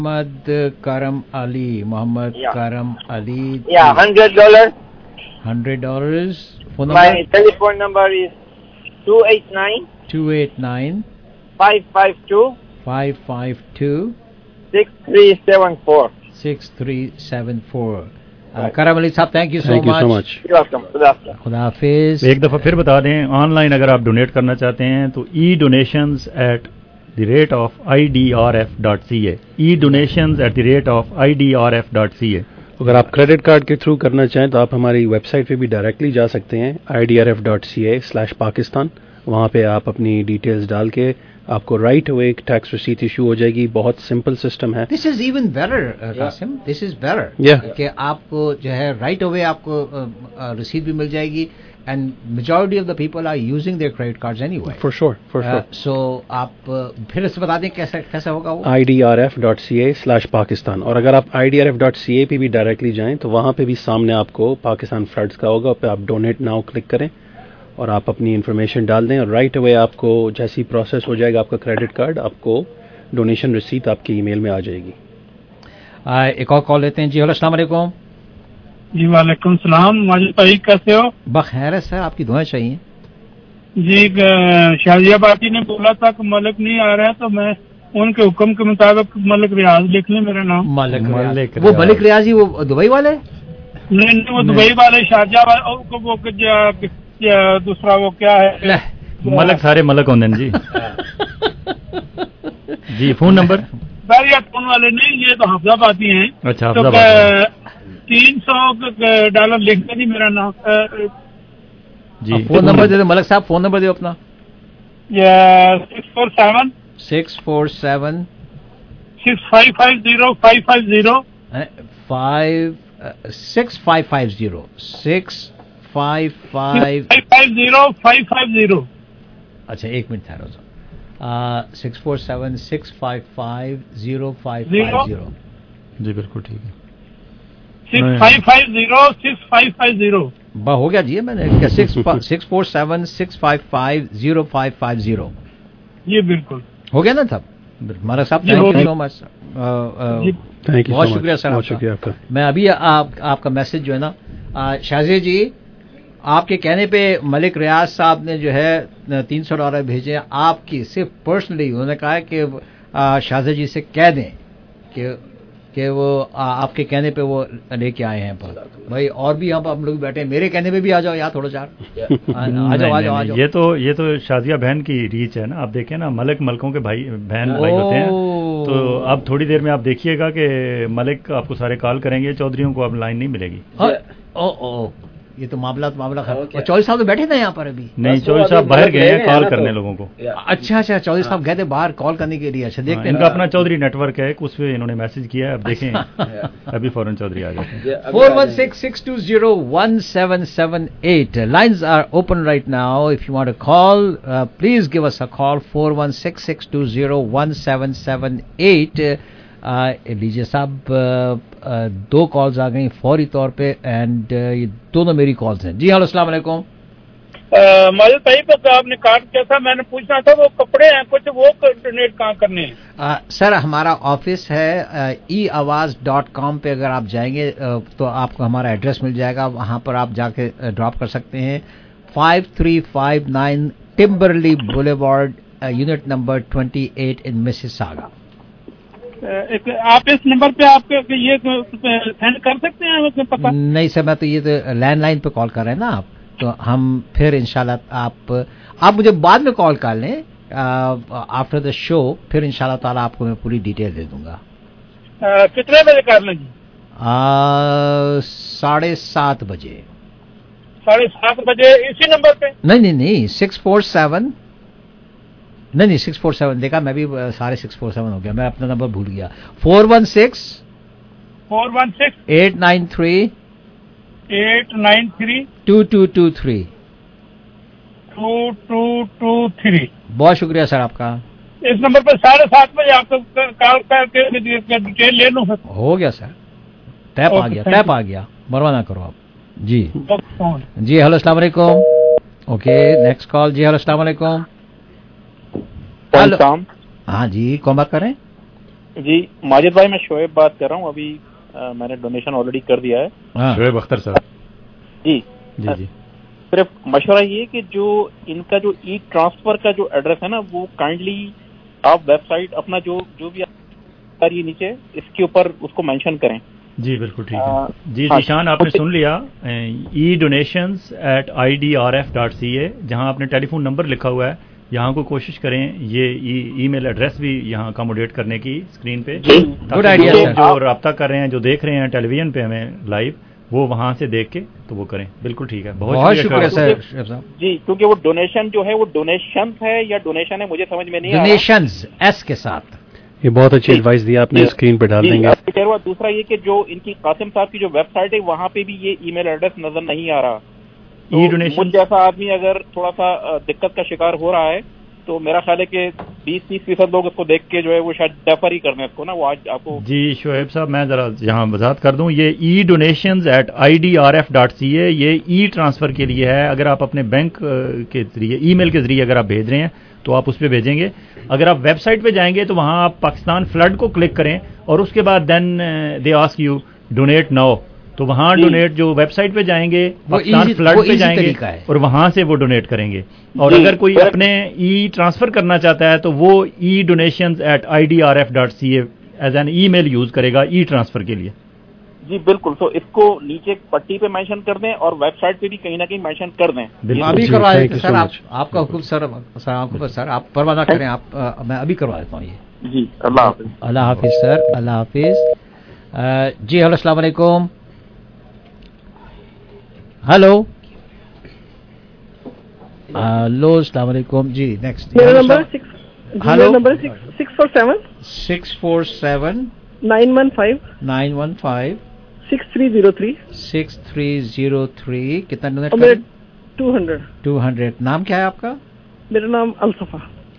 Muhammad Yeah. Karam Ali. Yeah, $100. $100. Phone My number? telephone number is 289 289 552 552 6374. 6374. Karam Ali साहब, thank you so Thank you much. so much. You're welcome. Good afternoon. खुदा हाफिज. एक दफ़ा फिर बता दें, online अगर आप डोनेट करना चाहते हैं तो edonations@idrf.ca edonations@idrf.ca. अगर आप क्रेडिट कार्ड के थ्रू करना चाहें तो आप हमारी वेबसाइट पे भी डायरेक्टली जा सकते हैं idrf.ca/Pakistan. वहाँ पे आप अपनी डिटेल्स डाल के आपको राइट अवे एक टैक्स रिसीट इशू हो जाएगी. बहुत सिंपल सिस्टम है. This is even better Qasim, this is better कि आपको जो है राइट अवे आपको रिसीट भी मिल जाएगी. And majority of the people are using their credit cards anyway. For sure. So आप फिर से बता दें कैसे होगा वो. idrf.ca/Pakistan. और अगर आप idrf.ca पे भी डायरेक्टली जाएं तो वहाँ पे भी सामने आपको पाकिस्तान फ्लड्स का होगा. पे आप डोनेट नाउ क्लिक करें और आप अपनी इन्फॉर्मेशन डाल दें और राइट अवे आपको जैसी प्रोसेस हो जाएगा आपका क्रेडिट कार्ड, आपको डोनेशन रिसीट आपकी ईमेल में आ जाएगी. एक और कॉल लेते हैं. जी हेलो, अस्सलाम वालेकुम. जी वालेकुम सलाम. माजिद भाई कैसे हो? बखैर है सर, आपकी दुआएं चाहिए. जी शाजिया बाती ने बोला था कि मलिक नहीं आ रहा है तो मैं उनके हुक्म के मुताबिक मलिक रियाज लिख लें मेरा नाम. मलिक वो मलिक रियाजी वो दुबई वाले? नहीं वो दुबई वाले शारजा वाले. वो दूसरा वो क्या है मलक सारे मलक होंगे जी. जी फोन नंबर सर ये फोन वाले नहीं, ये तो हफ्जाबादी हैं. अच्छा तो $300 लिख दें मेरा नाम. जी फोन नंबर दे दो मलक साहब, फोन नंबर दो अपना. 647 647 6550 6550 550. अच्छा एक मिनट ठहरो. 647 655 0550. जी बिल्कुल ठीक है. 6550 हो गया जी. मैंने 647 655 0550. ये बिल्कुल हो गया ना तब. हमारा साहब थैंक यू सो मच. बहुत शुक्रिया सर, बहुत शुक्रिया आपका. मैं अभी आपका मैसेज जो है ना शाजी जी, आपके कहने पे मलिक रियाज साहब ने जो है $300 भेजे आपकी सिर्फ पर्सनली. उन्होंने कहा है कि शाजी जी से कह दें कि वो आपके कहने पे वो लेके आए हैं. भाई और भी हम लोग बैठे हैं, मेरे कहने पे भी आ जाओ यार थोड़ा चार. आ जाओ. ये तो शाजिया बहन की रीच है ना. आप देखें ना, मलकों के बहन भाई होते हैं. तो अब थोड़ी देर में आप देखिएगा कि मलिक आपको सारे कॉल करेंगे, चौधरियों को अब लाइन नहीं मिलेगी. ये तो मामला चौधरी साहब तो बैठे थे यहाँ पर अभी. नहीं, चौधरी साहब बाहर गए हैं कॉल करने लोगों को. अच्छा चौधरी साहब गए थे बाहर कॉल करने के लिए. अच्छा देखते हैं. इनका अपना चौधरी नेटवर्क है, उस पे इन्होंने मैसेज किया है. अब देखें अभी फौरन चौधरी आ जाते हैं. 416-620-1778. Lines are open right now. If you want to call, please give us a call. 416-620-1778. लीजिए साहब, 2 कॉल्स आ गई फौरी तौर पे एंड ये दोनों मेरी कॉल्स हैं. जी हेलो, अस्सलाम वालेकुम. माजिद भाई तो आपने कार्ड किया था, मैंने पूछना था वो कपड़े हैं कुछ, वो डोनेट कहाँ करने हैं? सर हमारा ऑफिस है eawaz.com पे. अगर आप जाएंगे तो आपको हमारा एड्रेस मिल जाएगा. वहाँ पर आप जाके ड्रॉप कर सकते हैं. 5359 Timberlea boulevard, unit number 28 in Mississauga. आप इस नंबर पे आपके ये सेंड कर सकते हैं पता? नहीं सर, मैं तो ये तो लैंडलाइन पे कॉल कर रहे हैं ना आप, तो हम फिर इंशाल्लाह आप मुझे बाद में कॉल कर लें आफ्टर द शो. फिर इंशाल्लाह ताला आपको मैं पूरी डिटेल दे दूंगा. कितने बजे कर लेंगे? 7:30 बजे. 7:30 बजे इसी नंबर पे? नहीं 647 नहीं 647 देखा मैं भी. सारे 647 हो गया, मैं अपना नंबर भूल गया. 416 893 2223. बहुत शुक्रिया सर आपका. इस नंबर पर 7:30 बजे आपको कॉल करके डिटेल ले लूँ. हो गया सर, टैप आ गया. मरवा ना करो आप. जी हेलो, अस्सलाम वालेकुम. Okay next call. जी हेलो, अस्सलाम वालेकुम. हेलो. हाँ जी, कौन बात कर रहे हैं? جی ماجد بھائی، میں شعیب بات کر رہا ہوں. ابھی میں نے ڈونیشن آلریڈی کر دیا ہے. شعیب اختر صاحب. جی جی. صرف مشورہ یہ کہ جو ان کا جو ای ٹرانسفر کا جو ایڈریس ہے نا، وہ کائنڈلی آپ ویب سائٹ اپنا جو بھی یہ نیچے اس کے اوپر اس کو مینشن کریں. جی بالکل ٹھیک ہے. جی ذیشان، آپ نے سن لیا. eDonations@idrf.ca، جہاں آپ نے ٹیلی فون نمبر لکھا ہوا ہے، یہاں کو کوشش کریں یہ ای میل ایڈریس بھی یہاں اکاموڈیٹ کرنے کی اسکرین پہ. Good idea. جو رابطہ کر رہے ہیں، جو دیکھ رہے ہیں ٹیلی ویژن پہ ہمیں لائیو، وہ وہاں سے دیکھ کے تو وہ کریں. بالکل ٹھیک ہے. بہت شکریہ سر. جی کیونکہ وہ ڈونیشن جو ہے وہ ڈونیشن ہے یا ڈونیشن ہے مجھے سمجھ میں نہیں آ رہا. ڈونیشنز ایس کے ساتھ. یہ بہت اچھی ایڈوائس دی آپ نے، اسکرین پہ ڈال دیں گے. دوسرا یہ کہ جو ان کی قاسم صاحب کی جو ویب سائٹ ہے وہاں پہ بھی یہ ای میل ایڈریس نظر نہیں آ رہا. مجھ جیسا آدمی اگر تھوڑا سا دقت کا شکار ہو رہا ہے تو میرا خیال ہے کہ 20-30% لوگ اس کو دیکھ کے جو ہے وہ شاید ڈیفر ہی کر دیں اس کو نا. وہ آج آپ کو جی شعیب صاحب میں ذرا یہاں وضاحت کر دوں. یہ eDonations@idrf.ca یہ ای ٹرانسفر کے لیے ہے. اگر آپ اپنے بینک کے ذریعے ای میل کے ذریعے اگر آپ بھیج رہے ہیں تو آپ اس پہ بھیجیں گے. اگر آپ ویب سائٹ پہ جائیں گے تو وہاں آپ پاکستان فلڈ کو کلک کریں اور اس کے بعد then they ask you donate now, تو وہاں ڈونیٹ جو ویب سائٹ پہ جائیں گے پاکستان فلڈ پہ جائیں گے اور وہاں سے وہ ڈونیٹ کریں گے. اور اگر کوئی اپنے ای ٹرانسفر کرنا چاہتا ہے تو وہ eDonations@idrf.ca as an email use کرے گا ای ٹرانسفر کے لیے. جی بالکل. تو اس کو نیچے پٹی پہ مینشن کر دیں اور ویب سائٹ پہ بھی کہیں نہ کہیں مینشن کر دیں. ابھی کروا دیتے سر. آپ کا حکم سر آپ پرواہ نہ کریں. آپ میں ابھی کروا دیتا ہوں یہ. جی اللہ حافظ. اللہ حافظ سر. اللہ حافظ. جی ہلو السلام علیکم. ہلو ہلو السلام علیکم. جی نیکسٹ. Hello number 647 915 915 6303 6303. کتنا ڈونیٹ کریں؟ 200. نام کیا ہے آپ کا؟ میرا نام الصفا.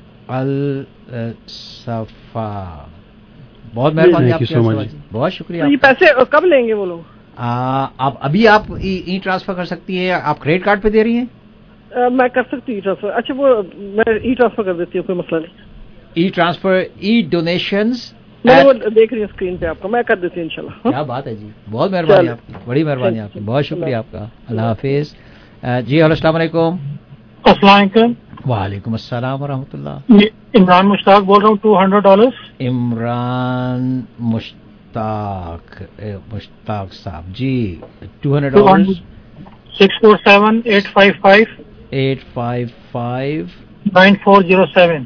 الصفا. بہت مہربانی آپ کی. بہت شکریہ. یہ پیسے کب لیں گے وہ لوگ؟ آپ ابھی آپ ای ٹرانسفر کر سکتی ہیں. آپ کریڈٹ کارڈ پہ دے رہی ہیں؟ میں کر سکتی ہوں ٹرانسفر. اچھا وہ میں ای ٹرانسفر کر دیتی ہوں، کوئی مسئلہ نہیں. ای ٹرانسفر eDonations میں وہ دیکھ رہی ہوں اسکرین پہ آپ کا. میں کر دیتی ہوں انشاءاللہ. کیا بات ہے جی. بہت مہربانی آپ کی. بڑی مہربانی آپ کی. بہت شکریہ آپ کا. اللہ حافظ. جی ہلو السلام علیکم. السلام علیکم. وعلیکم السلام ورحمۃ اللہ. عمران مشتاق بول رہا ہوں. $200. عمران مشتاق صاحب. جی $200. 647-855 855 9407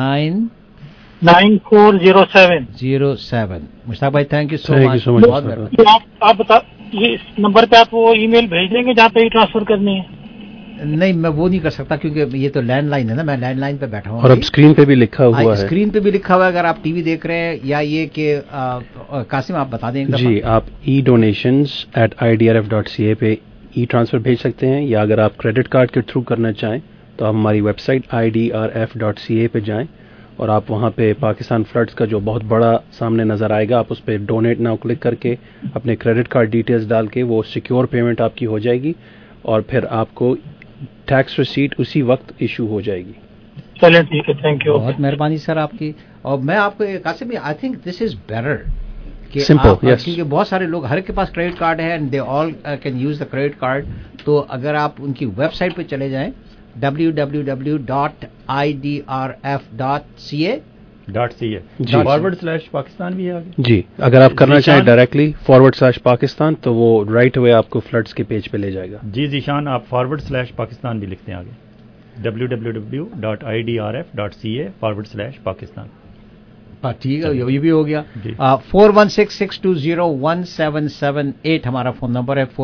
9407. مشتاق بھائی تھینک یو سو مچ. آپ بتا یہ نمبر پہ آپ وہ ای میل بھیج دیں گے جہاں پہ ای ٹرانسفر کرنی ہے؟ نہیں میں وہ نہیں کر سکتا کیونکہ یہ تو لینڈ لائن ہے نا. میں لینڈ لائن پہ بیٹھا ہوں. اور اب اسکرین پہ بھی لکھا ہوا ہے. اسکرین پہ بھی لکھا ہوا ہے. اگر آپ ٹی وی دیکھ رہے ہیں یا یہ کہ قاسم آپ بتا دیں. جی آپ eDonations@idrf.ca پہ ای ٹرانسفر بھیج سکتے ہیں، یا اگر آپ کریڈٹ کارڈ کے تھرو کرنا چاہیں تو آپ ہماری ویب سائٹ idrf.ca پہ جائیں اور آپ وہاں پہ پاکستان فلڈز کا جو بہت بڑا سامنے نظر آئے گا، آپ اس پہ ڈونیٹ ناؤ کلک کر کے اپنے کریڈٹ کارڈ ڈیٹیلز ڈال کے وہ سیکیور پیمنٹ آپ کی ہو جائے گی اور پھر آپ کو ٹیکس ریسیٹ اسی وقت ایشو ہو جائے گی. چلیں ٹھیک ہے. Thank you. بہت مہربانی سر آپ کی. اور میں آپ کو Qasim I think this is better کیونکہ بہت سارے لوگ ہر کے پاس کریڈٹ کارڈ ہے and they all can use the credit card. تو اگر آپ ان کی ویب سائٹ پہ چلے جائیں www.idrf.ca /پاکستان بھی ہے. جی اگر آپ کرنا چاہیں ڈائریکٹلی /پاکستان تو وہ رائٹ اوے آپ کو فلڈز کے پیج پہ لے جائے گا. جی ذیشان آپ /پاکستان بھی لکھتے ہیں آگے www.idrf.ca /پاکستان. ٹھیک ہے یہ بھی ہو گیا. 416-620-1778 ہمارا فون نمبر ہے.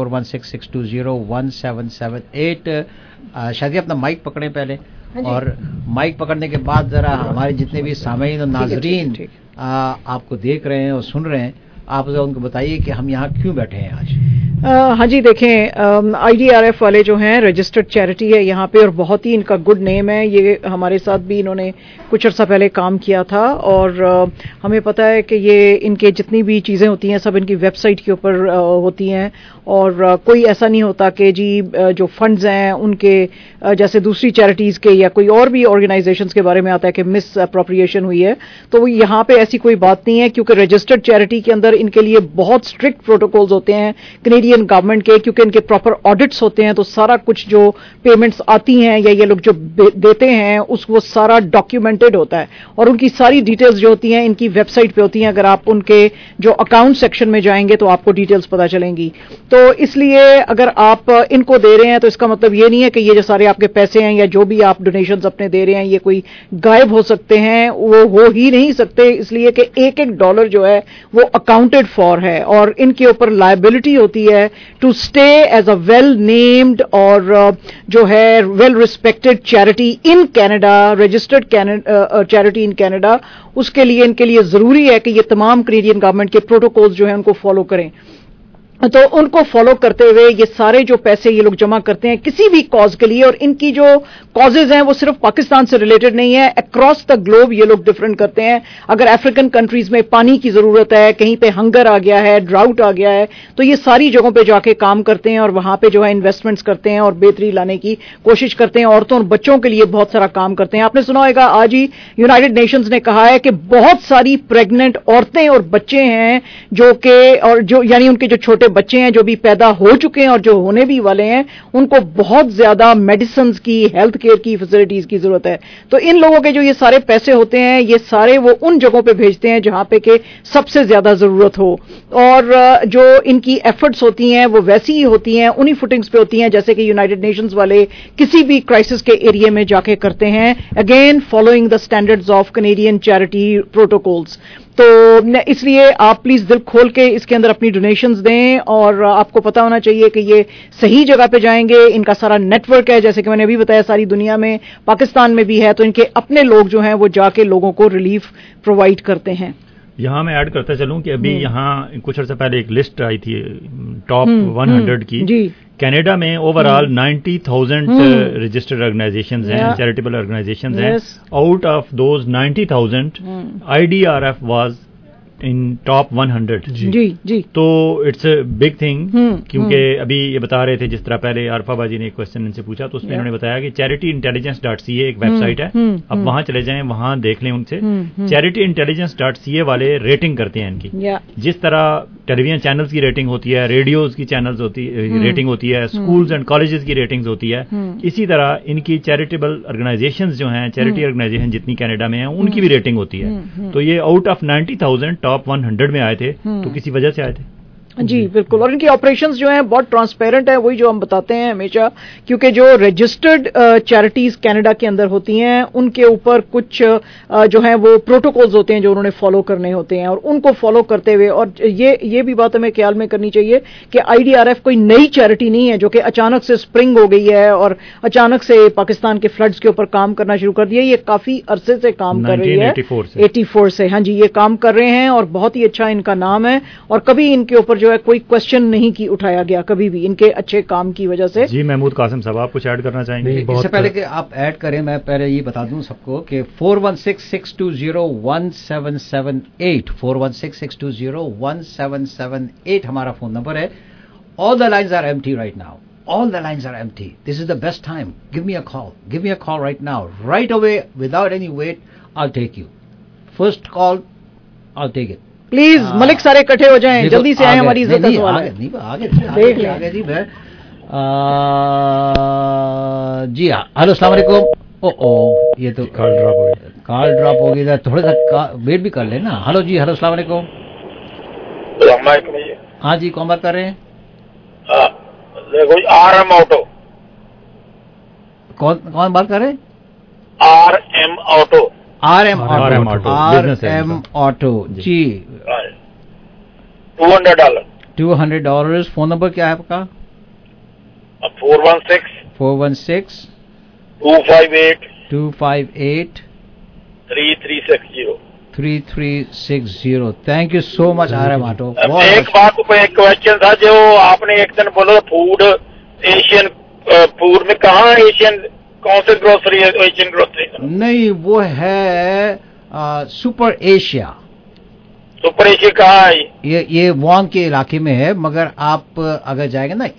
416-620-1778. شادی اپنا مائک پکڑیں پہلے اور مائک پکڑنے کے بعد ذرا ہمارے جتنے بھی سامعین اور ناظرین آپ کو دیکھ رہے ہیں اور سن رہے ہیں آپ ذرا ان کو بتائیے کہ ہم یہاں کیوں بیٹھے ہیں آج. हाँ जी, देखें IDRF वाले जो हैं रजिस्टर्ड चैरिटी है यहाँ पे और बहुत ही इनका गुड नेम है। ये हमारे साथ भी इन्होंने कुछ अर्सा पहले काम किया था और हमें पता है कि ये इनके जितनी भी चीज़ें होती हैं सब इनकी वेबसाइट के ऊपर होती हैं और कोई ऐसा नहीं होता कि जी जो फंड्स हैं उनके जैसे दूसरी चैरिटीज़ के या कोई और भी ऑर्गेनाइजेशंस के बारे में आता है कि मिस अप्रोप्रिएशन हुई है, तो यहाँ पे ऐसी कोई बात नहीं है क्योंकि रजिस्टर्ड चैरिटी के अंदर इनके लिए बहुत स्ट्रिक्ट प्रोटोकॉल्स होते हैं कैनेडियन गवर्नमेंट के, क्योंकि इनके प्रॉपर ऑडिट्स होते हैं। तो सारा कुछ जो पेमेंट्स आती हैं या ये लोग जो देते हैं वो सारा डॉक्यूमेंटेड होता है और उनकी सारी डिटेल्स जो होती हैं इनकी वेबसाइट पे होती हैं। अगर आप उनके जो अकाउंट सेक्शन में जाएंगे तो आपको डिटेल्स पता चलेंगी। तो इसलिए अगर आप इनको दे रहे हैं तो इसका मतलब ये नहीं है कि ये जो सारे आपके पैसे हैं या जो भी आप डोनेशंस अपने दे रहे हैं ये कोई गायब हो सकते हैं, वो हो ही नहीं सकते, इसलिए कि एक एक डॉलर जो है वो अकाउंटेड फॉर है और इनके ऊपर लायबिलिटी होती है to stay as a well named और जो है well respected charity in Canada, registered charity in Canada. उसके लिए इनके लिए जरूरी है कि ये तमाम कैनेडियन गवर्नमेंट के प्रोटोकॉल्स जो है उनको फॉलो करें। तो उनको फॉलो करते हुए ये सारे जो पैसे ये लोग जमा करते हैं किसी भी कॉज के लिए, और इनकी जो कॉजेज हैं वो सिर्फ पाकिस्तान से रिलेटेड नहीं है, अक्रॉस द ग्लोब ये लोग डिफरेंट करते हैं। अगर अफ्रीकन कंट्रीज में पानी की जरूरत है, कहीं पे हंगर आ गया है, ड्राउट आ गया है, तो ये सारी जगहों पे जाके काम करते हैं और वहां पे जो है इन्वेस्टमेंट्स करते हैं और बेहतरी लाने की कोशिश करते हैं। औरतों और बच्चों के लिए बहुत सारा काम करते हैं। आपने सुना होगा आज ही यूनाइटेड नेशंस ने कहा है कि बहुत सारी प्रेग्नेंट औरतें और बच्चे हैं जो कि और जो यानी उनके जो छोटे बच्चे हैं जो भी पैदा हो चुके हैं और जो होने भी वाले हैं, उनको बहुत ज्यादा मेडिसिन की, हेल्थ केयर की फैसिलिटीज की जरूरत है। तो इन लोगों के जो ये सारे पैसे होते हैं ये सारे वो उन जगहों पे भेजते हैं जहां पे के सबसे ज्यादा जरूरत हो, और जो इनकी एफर्ट्स होती हैं वो वैसी ही होती हैं, उन्हीं फुटिंग्स पे होती हैं जैसे कि यूनाइटेड नेशंस वाले किसी भी क्राइसिस के एरिया में जाके करते हैं, again following the standards of Canadian charity protocols. तो इसलिए आप प्लीज दिल खोल के इसके अंदर अपनी डोनेशंस दें और आपको पता होना चाहिए कि ये सही जगह पे जाएंगे। इनका सारा नेटवर्क है, जैसे कि मैंने अभी बताया, सारी दुनिया में, पाकिस्तान में भी है, तो इनके अपने लोग जो हैं वो जाके लोगों को रिलीफ प्रोवाइड करते हैं। यहाँ मैं ऐड करता चलूं कि अभी यहाँ कुछ अर्से पहले एक लिस्ट आई थी टॉप 100 की जी। कनाडा में ओवरऑल 90,000 रजिस्टर्ड ऑर्गेनाइजेशंस हैं, चैरिटेबल ऑर्गेनाइजेशंस हैं। Out of those 90,000 IDRF was in top 100 जी। तो इट्स अ बिग थिंग, क्योंकि अभी ये बता रहे थे, जिस तरह पहले आरफा बाजी ने एक क्वेश्चन इनसे पूछा तो उसमें उन्होंने बताया कि charityintelligence.ca एक वेबसाइट है, अब वहां चले जाएं, वहां देख लें उनसे। charityintelligence.ca वाले रेटिंग करते हैं इनकी, जिस तरह टेलीविजन चैनल्स की रेटिंग होती है, रेडियोज की चैनल्स रेटिंग होती है, स्कूल्स एंड कॉलेजेस की रेटिंग्स होती है, इसी तरह इनकी चैरिटेबल ऑर्गेनाइजेशंस जो हैं, चैरिटी ऑर्गेनाइजेशन जितनी कनाडा में हैं, उनकी भी रेटिंग होती है। तो ये आउट ऑफ 90,000 टॉप 100 में आए थे, तो किसी वजह से आए थे जी, बिल्कुल। और इनकी ऑपरेशंस जो हैं बहुत ट्रांसपेरेंट है, वही जो हम बताते हैं हमेशा, क्योंकि जो रजिस्टर्ड चैरिटीज कनाडा के अंदर होती हैं उनके ऊपर कुछ जो है वो प्रोटोकॉल्स होते हैं जो उन्होंने फॉलो करने होते हैं, और उनको फॉलो करते हुए, और ये भी बात हमें ख्याल में करनी चाहिए कि IDRF कोई नई चैरिटी नहीं है जो कि अचानक से स्प्रिंग हो गई है और अचानक से पाकिस्तान के फ्लड्स के ऊपर काम करना शुरू कर दिया। ये काफी अरसे से काम कर रही है, 84 से, हाँ जी, ये काम कर रहे हैं और बहुत ही अच्छा इनका नाम है, और कभी इनके ऊपर जो है कोई क्वेश्चन नहीं की उठाया गया कभी भी, इनके अच्छे काम की वजह से। जी महमूद कासिम साहब, आप कुछ ऐड करना चाहेंगे? इससे पहले कि आप ऐड करें, मैं पहले ये बता दूं सबको कि 4166201778 4166201778 हमारा फोन नंबर है। All the lines are empty right now, all the lines are empty. This is the best time. Give me a call right now, right away, without any wait. I'll take you. First call, I'll take it. Please मलिक सारे इकट्ठे हो जाएं, जल्दी से आए, हमारी इज्जत है। आगे जी मैं जी हाँ। हेलो, अस्सलाम वालेकुम। ओ ये तो कॉल ड्रॉप हो गया, थोड़ा सा वेट भी कर लेना। हेलो जी, हेलो, अस्सलाम वालेकुम। हाँ जी, कौन बात कर रहे हैं? RM auto. कौन बात कर रहे हैं? RM auto. RM ऑटो जी। $200। $200। फोन नंबर क्या है आपका? 416 258 3360 3360. Thank you so much, RM Auto. एक बात पे एक क्वेश्चन था जो आपने एक दिन बोला फूड एशियन फूड में कहाँ एशियन कौन से ग्रोसरी है एशियन ग्रोसरी? नहीं, वो है सुपर एशिया. सुपर एशिया कहाँ है? ये वॉन के इलाके में है, मगर आप अगर जाएंगे ना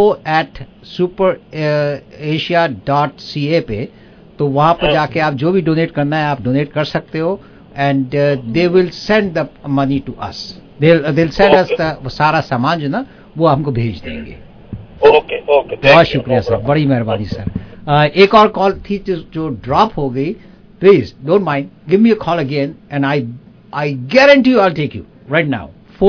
info@superasia.ca पे, तो वहां पर जाके आप जो भी डोनेट करना है आप डोनेट कर सकते हो. And they will send the money to us. They send us सारा सामान जो ना वो हमको भेज देंगे. ओके ओके, बहुत शुक्रिया सर, बड़ी मेहरबानी सर. एक और कॉल थी जो ड्रॉप हो गई. Please don't mind, give me a call again and I guarantee you I'll take you right now.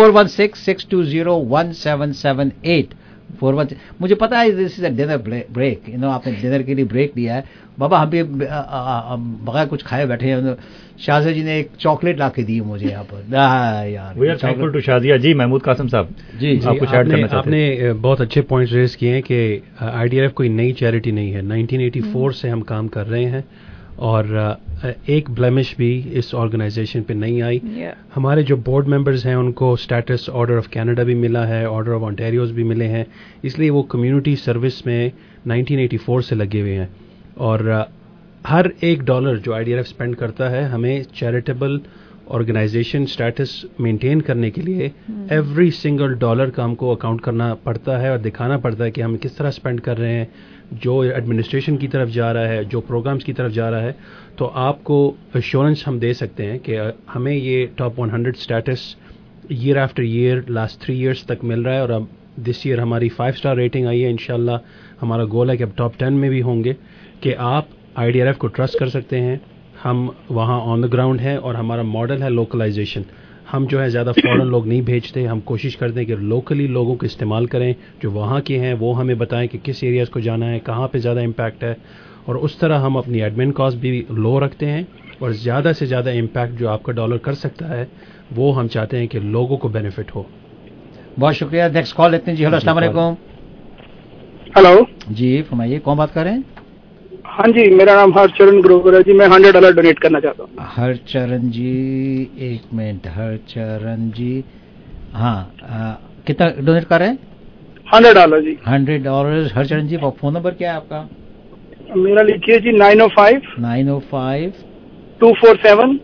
416-620-1778. 416. मुझे पता है this is a dinner break. आपने डिनर के लिए ब्रेक लिया है. बाबा हम भी बगैर कुछ खाए बैठे हैं. शाहजिया जी ने एक चॉकलेट ला के दी मुझे यहाँ पर. यार we are thankful to Shazia जी. महमूद कासिम साहब जी आप कुछ ऐड करना चाहते हैं? आपने बहुत अच्छे पॉइंट्स रेज किए हैं कि IDRF कोई नई चैरिटी नहीं है. 1984 से हम काम कर रहे हैं और एक ब्लेमिश भी इस ऑर्गेनाइजेशन पे नहीं आई. हमारे जो बोर्ड मेंबर्स हैं उनको स्टेटस ऑर्डर ऑफ कनाडा भी मिला है, ऑर्डर ऑफ ऑन्टेरियोज भी मिले हैं, इसलिए वो कम्युनिटी सर्विस में 1984 से लगे हुए हैं. और हर $1 जो IDRF स्पेंड करता है हमें चैरिटेबल ऑर्गेनाइजेशन स्टेटस मेंटेन करने के लिए एवरी सिंगल $1 का हमको अकाउंट करना पड़ता है और दिखाना पड़ता है कि हम किस तरह स्पेंड कर रहे हैं, जो एडमिनिस्ट्रेशन की तरफ जा रहा है, जो प्रोग्राम्स की तरफ जा रहा है. तो आपको एश्योरेंस हम दे सकते हैं कि हमें ये top 100 status year after year last 3 years तक मिल रहा है. और अब दिस ईयर हमारी 5 स्टार रेटिंग आई है. इंशाल्लाह हमारा गोल है कि अब टॉप 10 में भी होंगे. कि आप IDRF को ट्रस्ट कर सकते हैं. हम वहाँ ऑन द ग्राउंड हैं और हमारा मॉडल है लोकलाइजेशन. हम जो है ज़्यादा फॉरेन लोग नहीं भेजते. हम कोशिश करते हैं कि लोकली लोगों को इस्तेमाल करें जो वहाँ के हैं, वो हमें बताएं कि किस एरियाज़ को जाना है, कहाँ पे ज़्यादा इम्पैक्ट है. और उस तरह हम अपनी एडमिन कॉस्ट भी लो रखते हैं और ज़्यादा से ज़्यादा इम्पैक्ट जो आपका $1 कर सकता है वो हम चाहते हैं कि लोगों को बेनिफिट हो. बहुत शुक्रिया. नेक्स्ट कॉल लेते हैं जी. हेलो, अस्सलाम वालेकुम. हेलो जी, फरमाइए, कौन बात कर रहे हैं? हाँ जी, मेरा नाम हरचरण ग्रोवर है जी. मैं $100 डोनेट करना चाहता हूँ. हरचरण जी, एक मिनट. हरचरण जी, हाँ, कितना डोनेट कर रहे हैं? $100 जी. $100. हरचरण जी, फोन नंबर क्या है आपका? मेरा लिखिए जी 905 247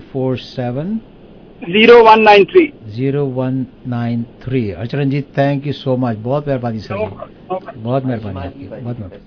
0193. 0193. Harcharan ji, thank you so much. बहुत मेहरबानी सर, बहुत मेहरबानी आपकी, बहुत मेहरबानी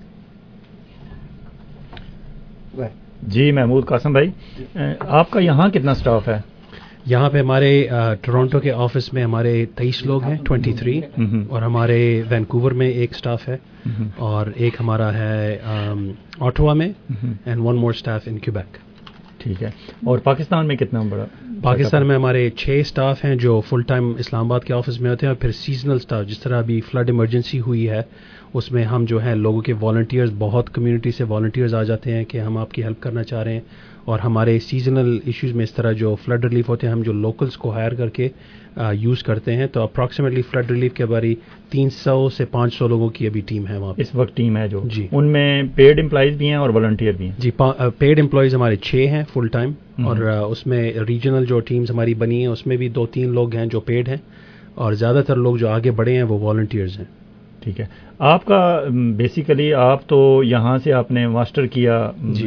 जी. महमूद कासिम भाई, आपका यहाँ कितना स्टाफ है? यहाँ पे हमारे टोरंटो के ऑफिस में हमारे 23 लोग हैं, 23. और हमारे वैंकूवर में एक स्टाफ है और एक हमारा है ऑटोवा में and 1 more staff in Quebec. ठीक है. और पाकिस्तान में कितना बड़ा? पाकिस्तान में हमारे 6 स्टाफ हैं जो फुल टाइम इस्लामाबाद के ऑफिस में होते हैं और फिर सीजनल स्टाफ. जिस तरह अभी फ्लड इमरजेंसी हुई है उसमें हम जो है लोगों के वॉलंटियर्स, बहुत कम्युनिटी से वॉलंटियर्स आ जाते हैं कि हम आपकी हेल्प करना चाह रहे हैं. और हमारे सीजनल इश्यूज़ में इस तरह जो फ्लड रिलीफ होते हैं हम जो लोकल्स को हायर करके यूज़ करते हैं. तो अप्रॉक्सीमेटली फ्लड रिलीफ के बारी 300 से 500 लोगों की अभी टीम है वहाँ पे. इस वक्त टीम है जो जी. उनमें पेड एम्प्लॉइज़ भी हैं और वॉलंटियर भी हैं जी. पेड एम्प्लॉइज़ हमारे 6 हैं फुल टाइम और उसमें रीजनल जो टीम्स हमारी बनी हैं उसमें भी 2-3 लोग हैं जो पेड हैं और ज़्यादातर लोग जो आगे बढ़े हैं वो वॉलंटियर्स हैं. ठीक है. आपका बेसिकली आप तो यहाँ से आपने मास्टर किया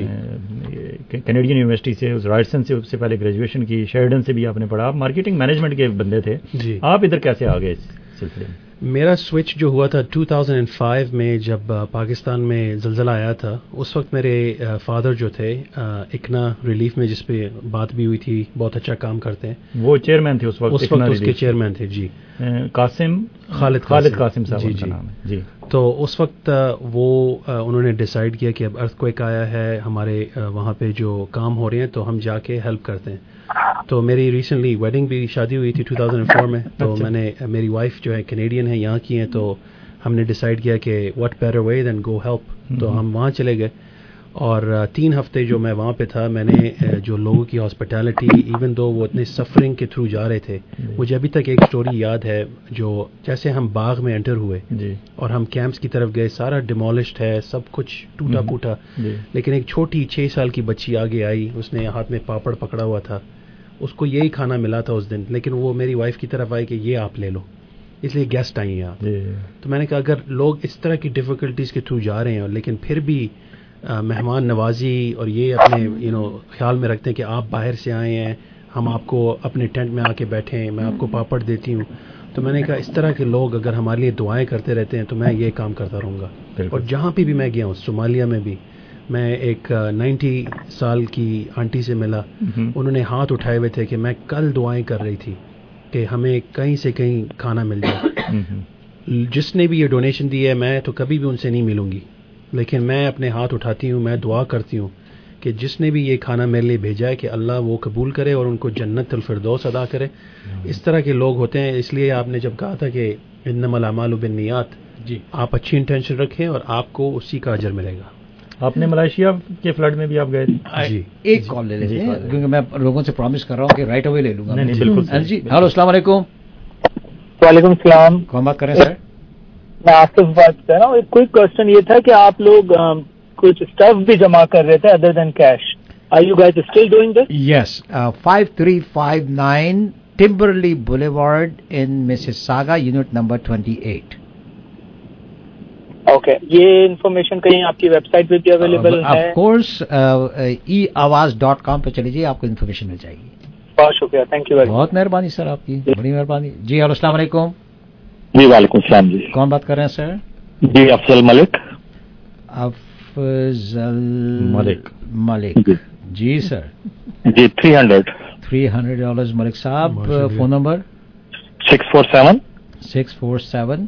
कैनेडियन यूनिवर्सिटी से, उस राइटसन से उससे पहले ग्रेजुएशन की, शेरिडन से भी आपने पढ़ा. आप मार्केटिंग मैनेजमेंट के बंदे थे जी. आप इधर कैसे आ गए इस सिलसिले में? मेरा स्विच जो हुआ था 2005 में जब पाकिस्तान में ज़लज़ला आया था. उस वक्त मेरे फादर जो थे इकना रिलीफ में, जिस पे बात भी हुई थी, बहुत अच्छा काम करते हैं. वो चेयरमैन थे उस वक्त उसके चेयरमैन थे जी. खालिद कासिम साहब उनका नाम है जी. तो उस वक्त वो उन्होंने डिसाइड किया कि अब अर्थक्वेक आया है, हमारे वहाँ पे जो काम हो रहे हैं तो हम जाके हेल्प करते हैं. तो मेरी रिसेंटली वेडिंग भी, शादी हुई थी 2004 में. तो मैंने, मेरी वाइफ जो है कैनेडियन है, यहाँ की है, तो हमने डिसाइड किया कि what better way than go help. तो हम वहाँ चले गए और 3 हफ्ते जो मैं वहाँ पे था, मैंने जो लोगों की हॉस्पिटैलिटी, इवन दो वो इतने सफरिंग के थ्रू जा रहे थे, मुझे अभी तक एक स्टोरी याद है. जो जैसे हम बाग में एंटर हुए और हम कैंप्स की तरफ गए, सारा डिमोलिश्ड है, सब कुछ टूटा फूटा, लेकिन एक छोटी 6 साल की बच्ची आगे आई, उसने हाथ में पापड़ पकड़ा हुआ था اس کو یہی کھانا ملا تھا اس دن, لیکن وہ میری وائف کی طرف آئی کہ یہ آپ لے لو, اس لیے گیسٹ آئی ہیں آپ. تو میں نے کہا اگر لوگ اس طرح کی ڈیفیکلٹیز کے تھرو جا رہے ہیں لیکن پھر بھی مہمان نوازی اور یہ اپنے خیال میں رکھتے ہیں کہ آپ باہر سے آئے ہیں, ہم آپ کو اپنے ٹینٹ میں آ کے بیٹھے ہیں, میں آپ کو پاپڑ دیتی ہوں, تو میں نے کہا اس طرح کے لوگ اگر ہمارے لیے دعائیں کرتے رہتے ہیں تو میں یہ کام کرتا رہوں گا. اور جہاں پہ بھی میں گیا ہوں, صومالیہ میں بھی میں ایک 90 سال کی آنٹی سے ملا, انہوں نے ہاتھ اٹھائے ہوئے تھے کہ میں کل دعائیں کر رہی تھی کہ ہمیں کہیں سے کہیں کھانا مل جائے. جس نے بھی یہ ڈونیشن دی ہے میں تو کبھی بھی ان سے نہیں ملوں گی, لیکن میں اپنے ہاتھ اٹھاتی ہوں, میں دعا کرتی ہوں کہ جس نے بھی یہ کھانا میرے لیے بھیجا ہے کہ اللہ وہ قبول کرے اور ان کو جنت الفردوس عطا کرے. اس طرح کے لوگ ہوتے ہیں, اس لیے آپ نے جب کہا تھا کہ انما الاعمال بالنیات, جی آپ اچھی انٹینشن رکھیں اور آپ کو اسی کا اجر ملے گا. آپ نے ملائیشیا کے فلڈ میں بھی آپ گئے تھے؟ جی ایک کال لے لیتے ہیں کیونکہ میں لوگوں سے پرومس کر رہا ہوں کہ رائٹ اوے لے لوں گا. نہیں بالکل جی ہلو السلام علیکم. وعلیکم السلام. کون بات کر رہے ہیں سر؟ میں آصف بات کر رہا ہوں. ایک کوئک کوشچن یہ تھا کہ آپ لوگ کچھ اسٹف بھی جمع کر رہے تھے other than cash. Are you guys still doing this? Yes. 5359 Timberley Boulevard in Mississauga, unit number 28. Okay. یہ انفارمیشن کہیں آپ کی ویب سائٹ پہ بھی اویلیبل ہے؟ Of course, eawaz.com پہ چلی جائیے, آپ کو انفارمیشن مل جائے گی. بہت شکریہ, تھینک یو ویری مچ. بہت مہربانی سر آپ کی, بڑی مہربانی. جی ہلو السلام علیکم. جی وعلیکم السلام. جی کون بات کر رہے ہیں سر؟ جی افضل ملک. افضل ملک جی سر. جی $300 ملک صاحب. فون نمبر 647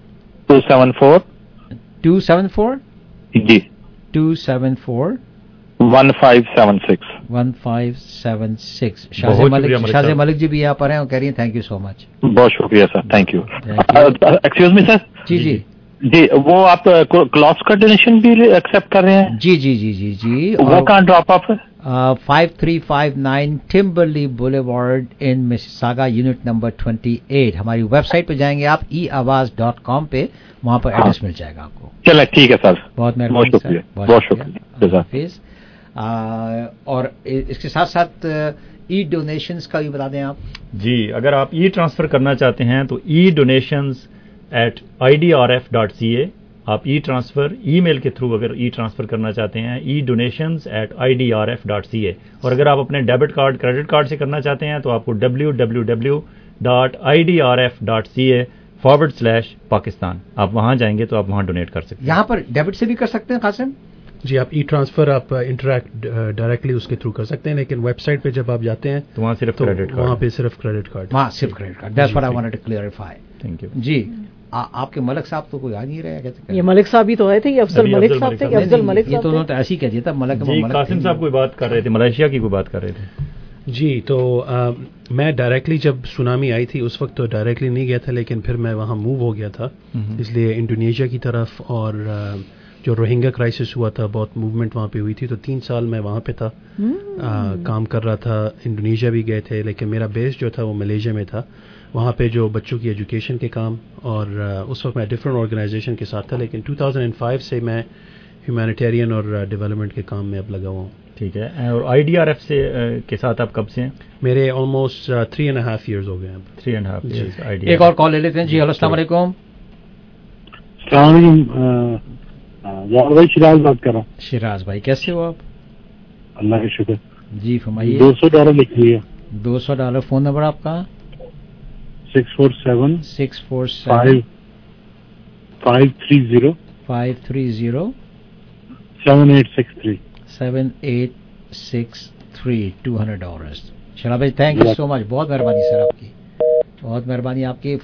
274 جی 274 1576. شاہ ملک جی بھی یہاں پر ہیں اور کہہ رہی ہیں تھینک یو سو مچ. بہت شکریہ sir, thank you. Excuse me sir. جی جی جی وہ آپ کلاتھس کا ڈونیشن بھی ایکسپٹ کر رہے ہیں؟ جی جی جی جی جی. وہ کہاں ڈراپ آف ہے؟ 5359 Timberlea boulevard in Mississauga, unit number 28. ہماری ویب سائٹ پہ جائیں گے آپ eawaz.com پہ, وہاں پر ایڈریس مل جائے گا آپ کو. چلے ٹھیک ہے سر, بہت مہربانی سر, بہت شکریہ. حافظ. اور اس کے ساتھ ساتھ ای ڈونیشنز کا بھی بتا دیں آپ. جی اگر آپ ای ٹرانسفر کرنا چاہتے ہیں تو eDonations@idrf.ca. آپ ای ٹرانسفر ای میل کے تھرو اگر ای ٹرانسفر کرنا چاہتے ہیں eDonations@idrf.ca. اور اگر آپ اپنے ڈیبٹ کارڈ کریڈٹ کارڈ سے کرنا چاہتے ہیں تو آپ کو www.idrf.ca/Pakistan آپ وہاں جائیں گے تو آپ وہاں ڈونیٹ کر سکتے ہیں. یہاں پر ڈیبٹ سے بھی کر سکتے ہیں قاسم جی. آپ ای ٹرانسفر آپ انٹریکٹ ڈائریکٹلی اس کے تھرو کر سکتے ہیں, لیکن ویب سائٹ پہ جب آپ جاتے ہیں تو وہاں صرف کریڈٹ کارڈ, وہاں پہ صرف کریڈٹ کارڈ. وہاں صرف credit card. That's what I wanted to clarify. Thank you. جی آپ کے ملک صاحب تو کوئی آ نہیں رہے. یہ ملک صاحب ہی تو آئے تھے, یہ افضل ملک صاحب تھے. افضل ملک یہ تو انہوں نے ایسے ہی کہہ دیا تھا ملک. قاسم صاحب کوئی بات کر رہے تھے, ملائیشیا کی کوئی بات کر رہے تھے. جی تو میں ڈائریکٹلی جب سونامی آئی تھی اس وقت تو ڈائریکٹلی نہیں گیا تھا, لیکن پھر میں وہاں موو ہو گیا تھا, اس لیے انڈونیشیا کی طرف. اور جو روہنگا کرائسس ہوا تھا بہت موومنٹ وہاں پہ ہوئی تھی, تو 3 سال میں وہاں پہ تھا, کام کر رہا تھا. انڈونیشیا بھی گئے تھے, لیکن میرا بیس جو تھا وہ ملیشیا میں تھا, وہاں پہ جو بچوں کی ایجوکیشن کے کام. اور اس وقت میں ڈفرینٹ آرگنائزیشن کے ساتھ تھا, لیکن 2005 سے میں ہیومینیٹیرین اور ڈیولپمنٹ کے کام میں اب لگا ہوا ہوں. ٹھیک ہے. اور IDRF سے کے ساتھ آپ کب سے ہیں؟ میرے آلموسٹ 3.5 ایئرز ہو گئے اب. 3.5 ایئرز. ایک اور کال لے لیتے ہیں. جی ہلو السلام علیکم. السلام علیکم. بھائی شراز بات کر رہا ہوں. شراز بھائی کیسے ہو آپ؟ اللہ کا شکر. جی فرمائیے. $200 لکھ لیے. $200. فون نمبر آپ کا؟ 647 647 530 530 7863 7863. $200. شراب بھائی تھینک یو سو مچ, بہت مہربانی سر آپ کی, بہت مہربانی آپ کی.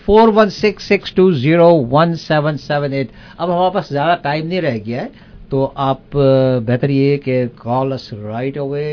4166201778. اب ہمارے پاس زیادہ ٹائم نہیں رہ گیا ہے, تو آپ بہتر یہ کہ کال اس رائٹ اوے.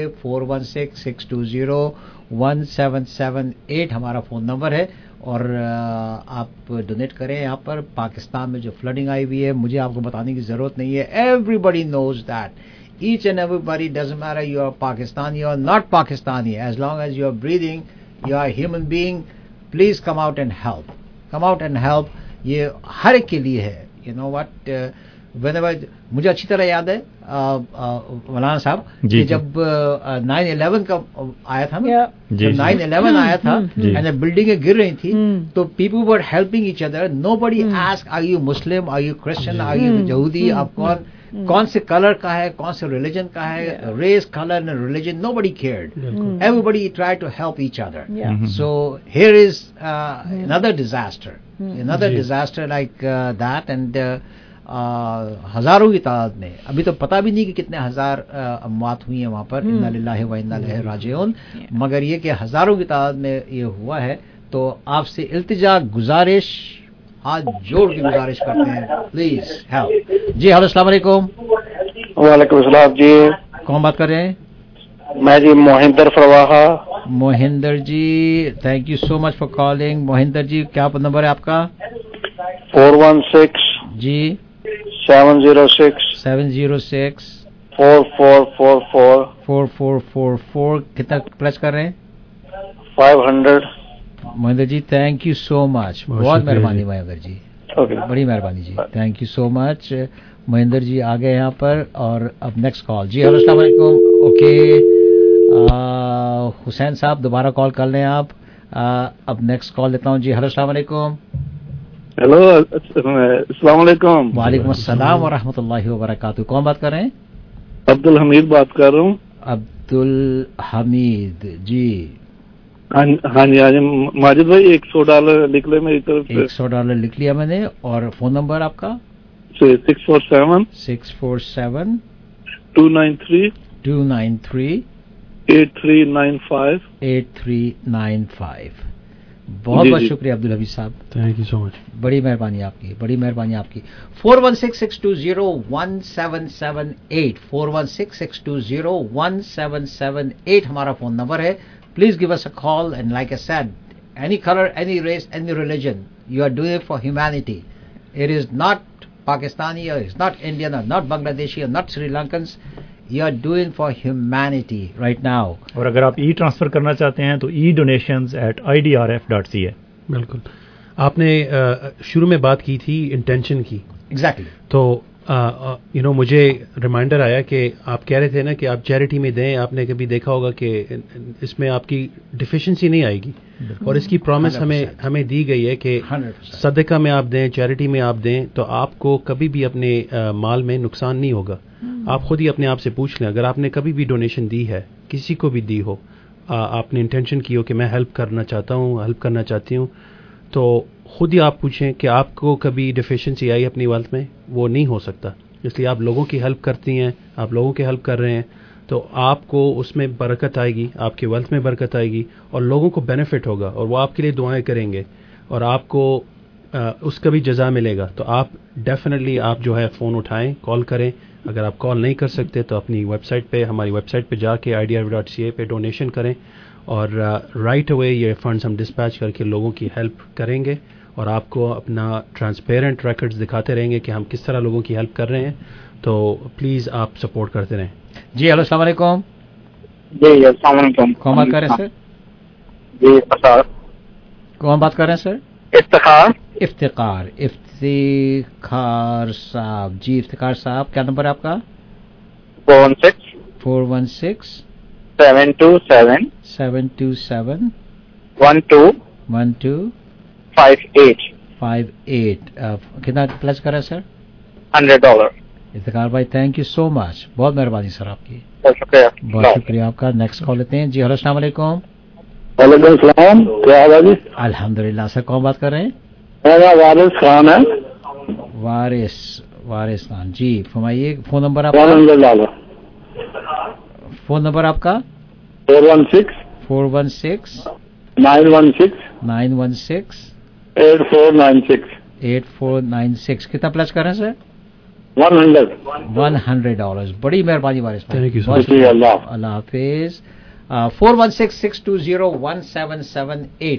4166201778 ہمارا فون نمبر ہے, اور آپ ڈونیٹ کریں یہاں پر. پاکستان میں جو فلڈنگ آئی ہوئی ہے مجھے آپ کو بتانے کی ضرورت نہیں ہے. Every knows that. Each and everybody, doesn't matter you are Pakistani or not Pakistani, as long as you are breathing, you are a human being, please come out and help. Come out and help. یہ ہر ایک کے لیے ہے. You know what? مجھے اچھی طرح یاد ہے مولانا صاحب کہ جب 9/11 کا آیا تھا نا، جب 9/11 آیا تھا بلڈنگیں گر رہی تھی تو people were helping each other. Nobody ask are you Muslim, are you Christian, are you یہودی، آپ کون سے کلر کا ہے، کون سے ریلیجن کا ہے، race, colour and religion, nobody cared. Everybody try to help each other. So here is another disaster like that. And ہزاروں کی تعداد میں، ابھی تو پتہ بھی نہیں کہ کتنے ہزار اموات ہوئی ہیں وہاں پر. انا للہ و انا الیہ راجعون. مگر یہ کہ ہزاروں کی تعداد میں یہ ہوا ہے، تو آپ سے التجا، گزارش، ہاتھ جوڑ کے گزارش کرتے ہیں، پلیز ہیلپ. جی ہلو، السلام علیکم. وعلیکم السلام. جی کون بات کر رہے ہیں؟ میں جی Mohinder Farwaha. Mohinder ji, thank you so much for calling. Mohinder ji, کیا نمبر ہے آپ کا؟ 416 جی 706 4444 4444. کتنا پلس کر رہے ہیں؟ 500. Mahinder ji thank you so much, بہت مہربانی مہندر جی، بڑی مہربانی جی، thank you so much. Mahinder ji آ گئے یہاں پر. اور اب نیکسٹ کال. جی ہلو، السلام علیکم. اوکے حسین صاحب دوبارہ کال کر لیں آپ. اب نیکسٹ کال لیتا ہوں. جی ہلو، السلام علیکم. ہیلو، السلام علیکم. وعلیکم السلام ورحمۃ اللہ وبرکاتہ. کون بات کر رہے ہیں؟ عبد الحمید بات کر رہا ہوں. عبد الحمید جی. ہاں جی ہاں جی. ماجد بھائی $100 لکھ لیں میری طرف سے. $100 لکھ لیا میں نے. اور فون نمبر آپ کا؟ 647 293 8395. 8395. بہت بہت شکریہ عبد الحمید صاحب، تھینک یو سو مچ. بڑی مہربانی آپ کی، بڑی مہربانی آپ کی. 416-620-1778 416-620-1778 ہمارا فون نمبر ہے. Please give us a call. And like I said, any colour, any race, any religion, you are doing for humanity. It is not Pakistani, or it's not Indian, or not Bangladeshi, or not Sri Lankans. You are doing for humanity right now. اور اگر آپ transfer کرنا چاہتے ہیں تو eDonations@idrf.ca. بالکل. آپ نے شروع میں بات کی تھی انٹینشن کی. ایگزیکٹلی. تو مجھے ریمائنڈر آیا کہ آپ کہہ رہے تھے نا کہ آپ چیریٹی میں دیں. آپ نے کبھی دیکھا ہوگا کہ اس میں آپ کی ڈیفیشنسی نہیں آئے گی. اور اس کی پرومس ہمیں دی گئی ہے کہ صدقہ میں آپ دیں، چیریٹی میں آپ دیں، تو آپ کو کبھی بھی اپنے مال میں نقصان نہیں ہوگا. آپ خود ہی اپنے آپ سے پوچھ لیں، اگر آپ نے کبھی بھی ڈونیشن دی ہے، کسی کو بھی دی ہو، آپ نے انٹینشن کی ہو کہ میں ہیلپ کرنا چاہتا ہوں، ہیلپ کرنا چاہتی ہوں، تو خود ہی آپ پوچھیں کہ آپ کو کبھی ڈیفیشنسی آئی اپنی ویلتھ میں. وہ نہیں ہو سکتا، اس لیے آپ لوگوں کی ہیلپ کرتی ہیں، آپ لوگوں کی ہیلپ کر رہے ہیں، تو آپ کو اس میں برکت آئے گی، آپ کی ویلتھ میں برکت آئے گی، اور لوگوں کو بینیفٹ ہوگا، اور وہ آپ کے لیے دعائیں کریں گے، اور آپ کو اس کا بھی جزا ملے گا. تو آپ ڈیفینیٹلی آپ جو ہے فون اٹھائیں، کال کریں. اگر آپ کال نہیں کر سکتے تو اپنی ویب سائٹ پہ، ہماری ویب سائٹ پہ جا کے idrf.ca پہ ڈونیشن کریں، اور رائٹ اوے یہ فنڈز ہم ڈسپیچ کر کے لوگوں کی ہیلپ کریں گے، اور آپ کو اپنا ٹرانسپیرنٹ ریکارڈز دکھاتے رہیں گے کہ ہم کس طرح لوگوں کی ہیلپ کر رہے ہیں. تو پلیز آپ سپورٹ کرتے رہیں. جی ہلو، السلام علیکم. جی السلام علیکم. کون بات کر رہے ہیں سر؟ جی افتخار. کون بات کر رہے ہیں سر؟ افتخار صاحب. جی افتخار صاحب، کیا نمبر ہے آپ کا؟ 416 727 1258. کتنا پلس کرا سر؟ $100. افتخار بھائی تھینک یو سو مچ، بہت مہربانی سر آپ کی، بہت شکریہ. بہت شکریہ آپ کا. نیکسٹ کال لیتے ہیں. جی ہلو، السلام علیکم. وعلیکم السلام. کیا حال ہے جی؟ الحمدللہ. سر کون بات کر رہے ہیں؟ میرا وارث خان ہے. وارث خان جی فرمائیے. فون نمبر آپ کا؟ فون نمبر آپ کا؟ 416 916 8496. کتنا پلس کر رہے ہیں سر؟ $100. بڑی مہربانی وارث خان، اللہ حافظ. 416-620-1778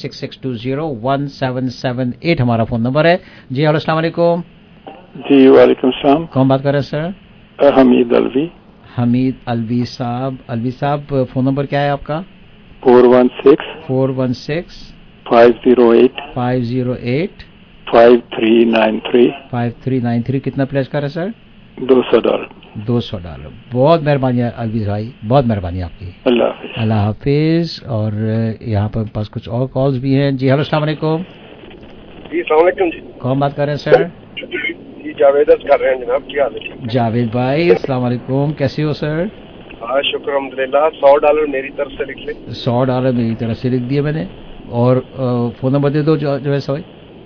416-620-1778 ہمارا فون نمبر ہے. جی ہلو، السلام علیکم. جی وعلیکم السلام. کون بات کر رہے ہیں سر؟ حمید الوی. حمید الوی صاحب. الوی صاحب فون نمبر کیا ہے آپ کا؟ 416 508 508 5393. کتنا پلیس کر رہے سر؟ $200. $200. بہت مہربانی الویز بھائی, بہت مہربانی آپ کی. اللہ حافظ. اور یہاں پر پاس کچھ اور کالز بھی ہیں. جی ہلو السلام علیکم. جی السلام علیکم. جی کون بات کر رہے ہیں سر؟ جی جاوید کر رہے ہیں جناب. کیا حال ہے؟ جاوید بھائی السلام علیکم, کیسے ہو سر؟ ہاں شکر الحمدللہ. $100 میری طرف سے لکھ لیں. $100 میری طرف سے لکھ دیا میں نے. اور فون نمبر دے دو جو ہے سوئی.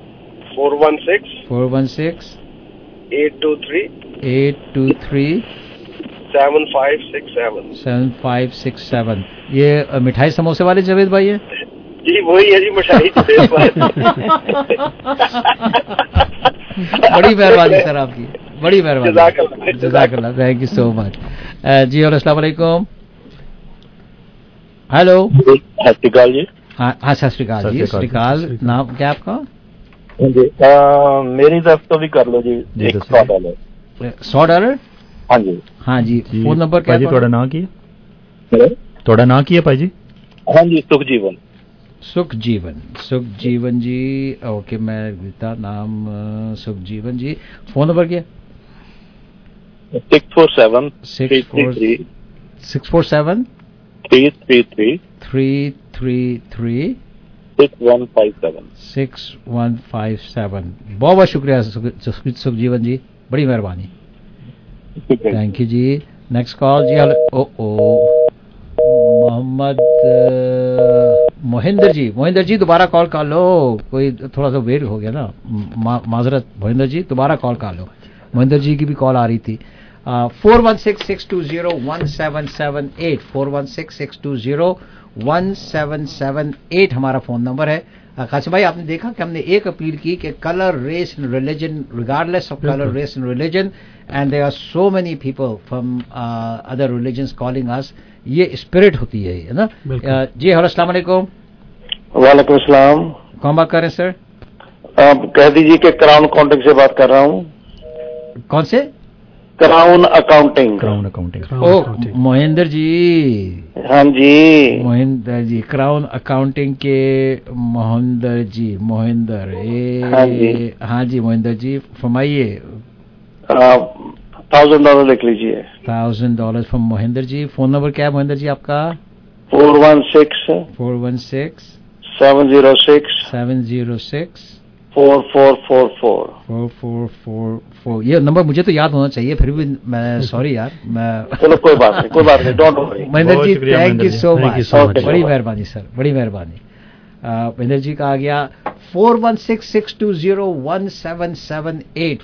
416 823 7567. یہ مٹھائی سموسے والے جاوید بھائی ہیں؟ جی وہی ہے جی مٹھائی. بڑی مہربانی سر آپ کی, بڑی مہربانی. جزاک اللہ, تھینک یو سو مچ. جی اور السلام علیکم. ہیلو ست شری اکال جی. ہاں ست شری اکال جی. شری اکال. نام کیا آپ کا؟ جی میری طرف تو بھی کر لو جی. $100. $100. ہاں جی. ہاں جی. فون نمبر کیا جی؟ تھوڑا نام کی تھوڑا نام کی ہے بھائی جی. ہاں جی سکھجیون. سکھجیون جی. اوکے میں دیتا نام سکھجیون جی. فون نمبر کیا؟ 647 333 6157. بہت بہت شکریہ سکھجیون جی, بڑی مہربانی. تھینک یو جی. نیکسٹ کال جی. محمد مہندر جی دوبارہ کال کر لو. کوئی تھوڑا سا ویٹ ہو گیا نا, معذرت. مہندر جی دوبارہ کال کر لو. مہندر جی کی بھی کال آ رہی تھی. 416-620-1778 416-620-1778 ہمارا فون نمبر ہے. قاسم بھائی آپ نے دیکھا کہ ہم نے ایک اپیل کی کہ colour, race and religion, regardless of colour, race and religion, and there are so many people from other religions calling us. یہ اسپرٹ ہوتی ہے نا. جی ہلو السلام علیکم. وعلیکم السلام. کون بات کر رہے ہیں سر؟ آپ کہہ دیجیے کہ کراؤن اکاؤنٹنگ سے بات کر رہا ہوں. کون سے؟ Crown Accounting. مہندر جی. ہاں جی مہندر جی. کراؤن اکاؤنٹنگ کے مہندر. ہاں جی مہندر جی فرمائیے. $1,000 لکھ لیجیے. $1,000 from Mahinder ji. Phone number کیا ہے مہندر جی آپ کا؟ 416 706 4444. یہ نمبر مجھے تو یاد ہونا چاہیے, پھر بھی میں سوری یار. میں چلو کوئی بات نہیں, don't worry. Mahinder ji thank you so much, بڑی مہربانی سر, بڑی مہربانی. مہندر جی کا آ گیا. 416-620-1778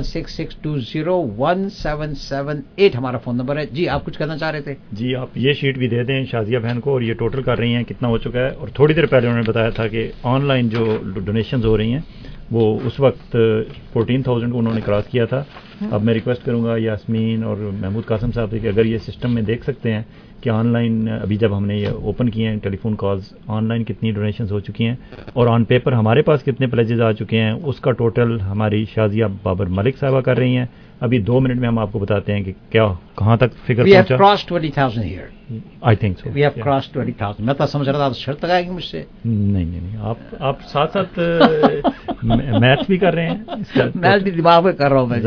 416-620-1778 ہمارا فون نمبر ہے. جی آپ کچھ کہنا چاہ رہے تھے؟ جی آپ یہ شیٹ بھی دے دیں شازیہ بہن کو, اور یہ ٹوٹل کر رہی ہیں کتنا ہو چکا ہے. اور تھوڑی دیر پہلے انہوں نے بتایا تھا کہ آن لائن جو ڈونیشنز ہو رہی ہیں وہ اس وقت 14,000 کو انہوں نے کراس کیا تھا. اب میں ریکویسٹ کروں گا یاسمین اور محمود قاسم صاحب سے کہ اگر یہ سسٹم میں دیکھ سکتے ہیں کہ آن لائن ابھی جب ہم نے یہ اوپن کیے ہیں telephone calls, online کتنی ڈونیشنز ہو چکی ہیں اور آن پیپر ہمارے پاس کتنے پلیجز آ چکے ہیں, اس کا ٹوٹل ہماری شازیہ بابر ملک صاحبہ کر رہی ہیں. ابھی 2 منٹ میں ہم آپ کو بتاتے ہیں کہ کیا کہاں تک فگر پہنچا. We have crossed 20,000 here. I think so. We have crossed 20,000. میں تو سمجھ رہا تھا آپ شرط لگائیں گے مجھ سے. نہیں آپ ساتھ ساتھ میتھ بھی کر رہے ہیں. میتھ بھی دماغ میں کر رہا ہوں میں.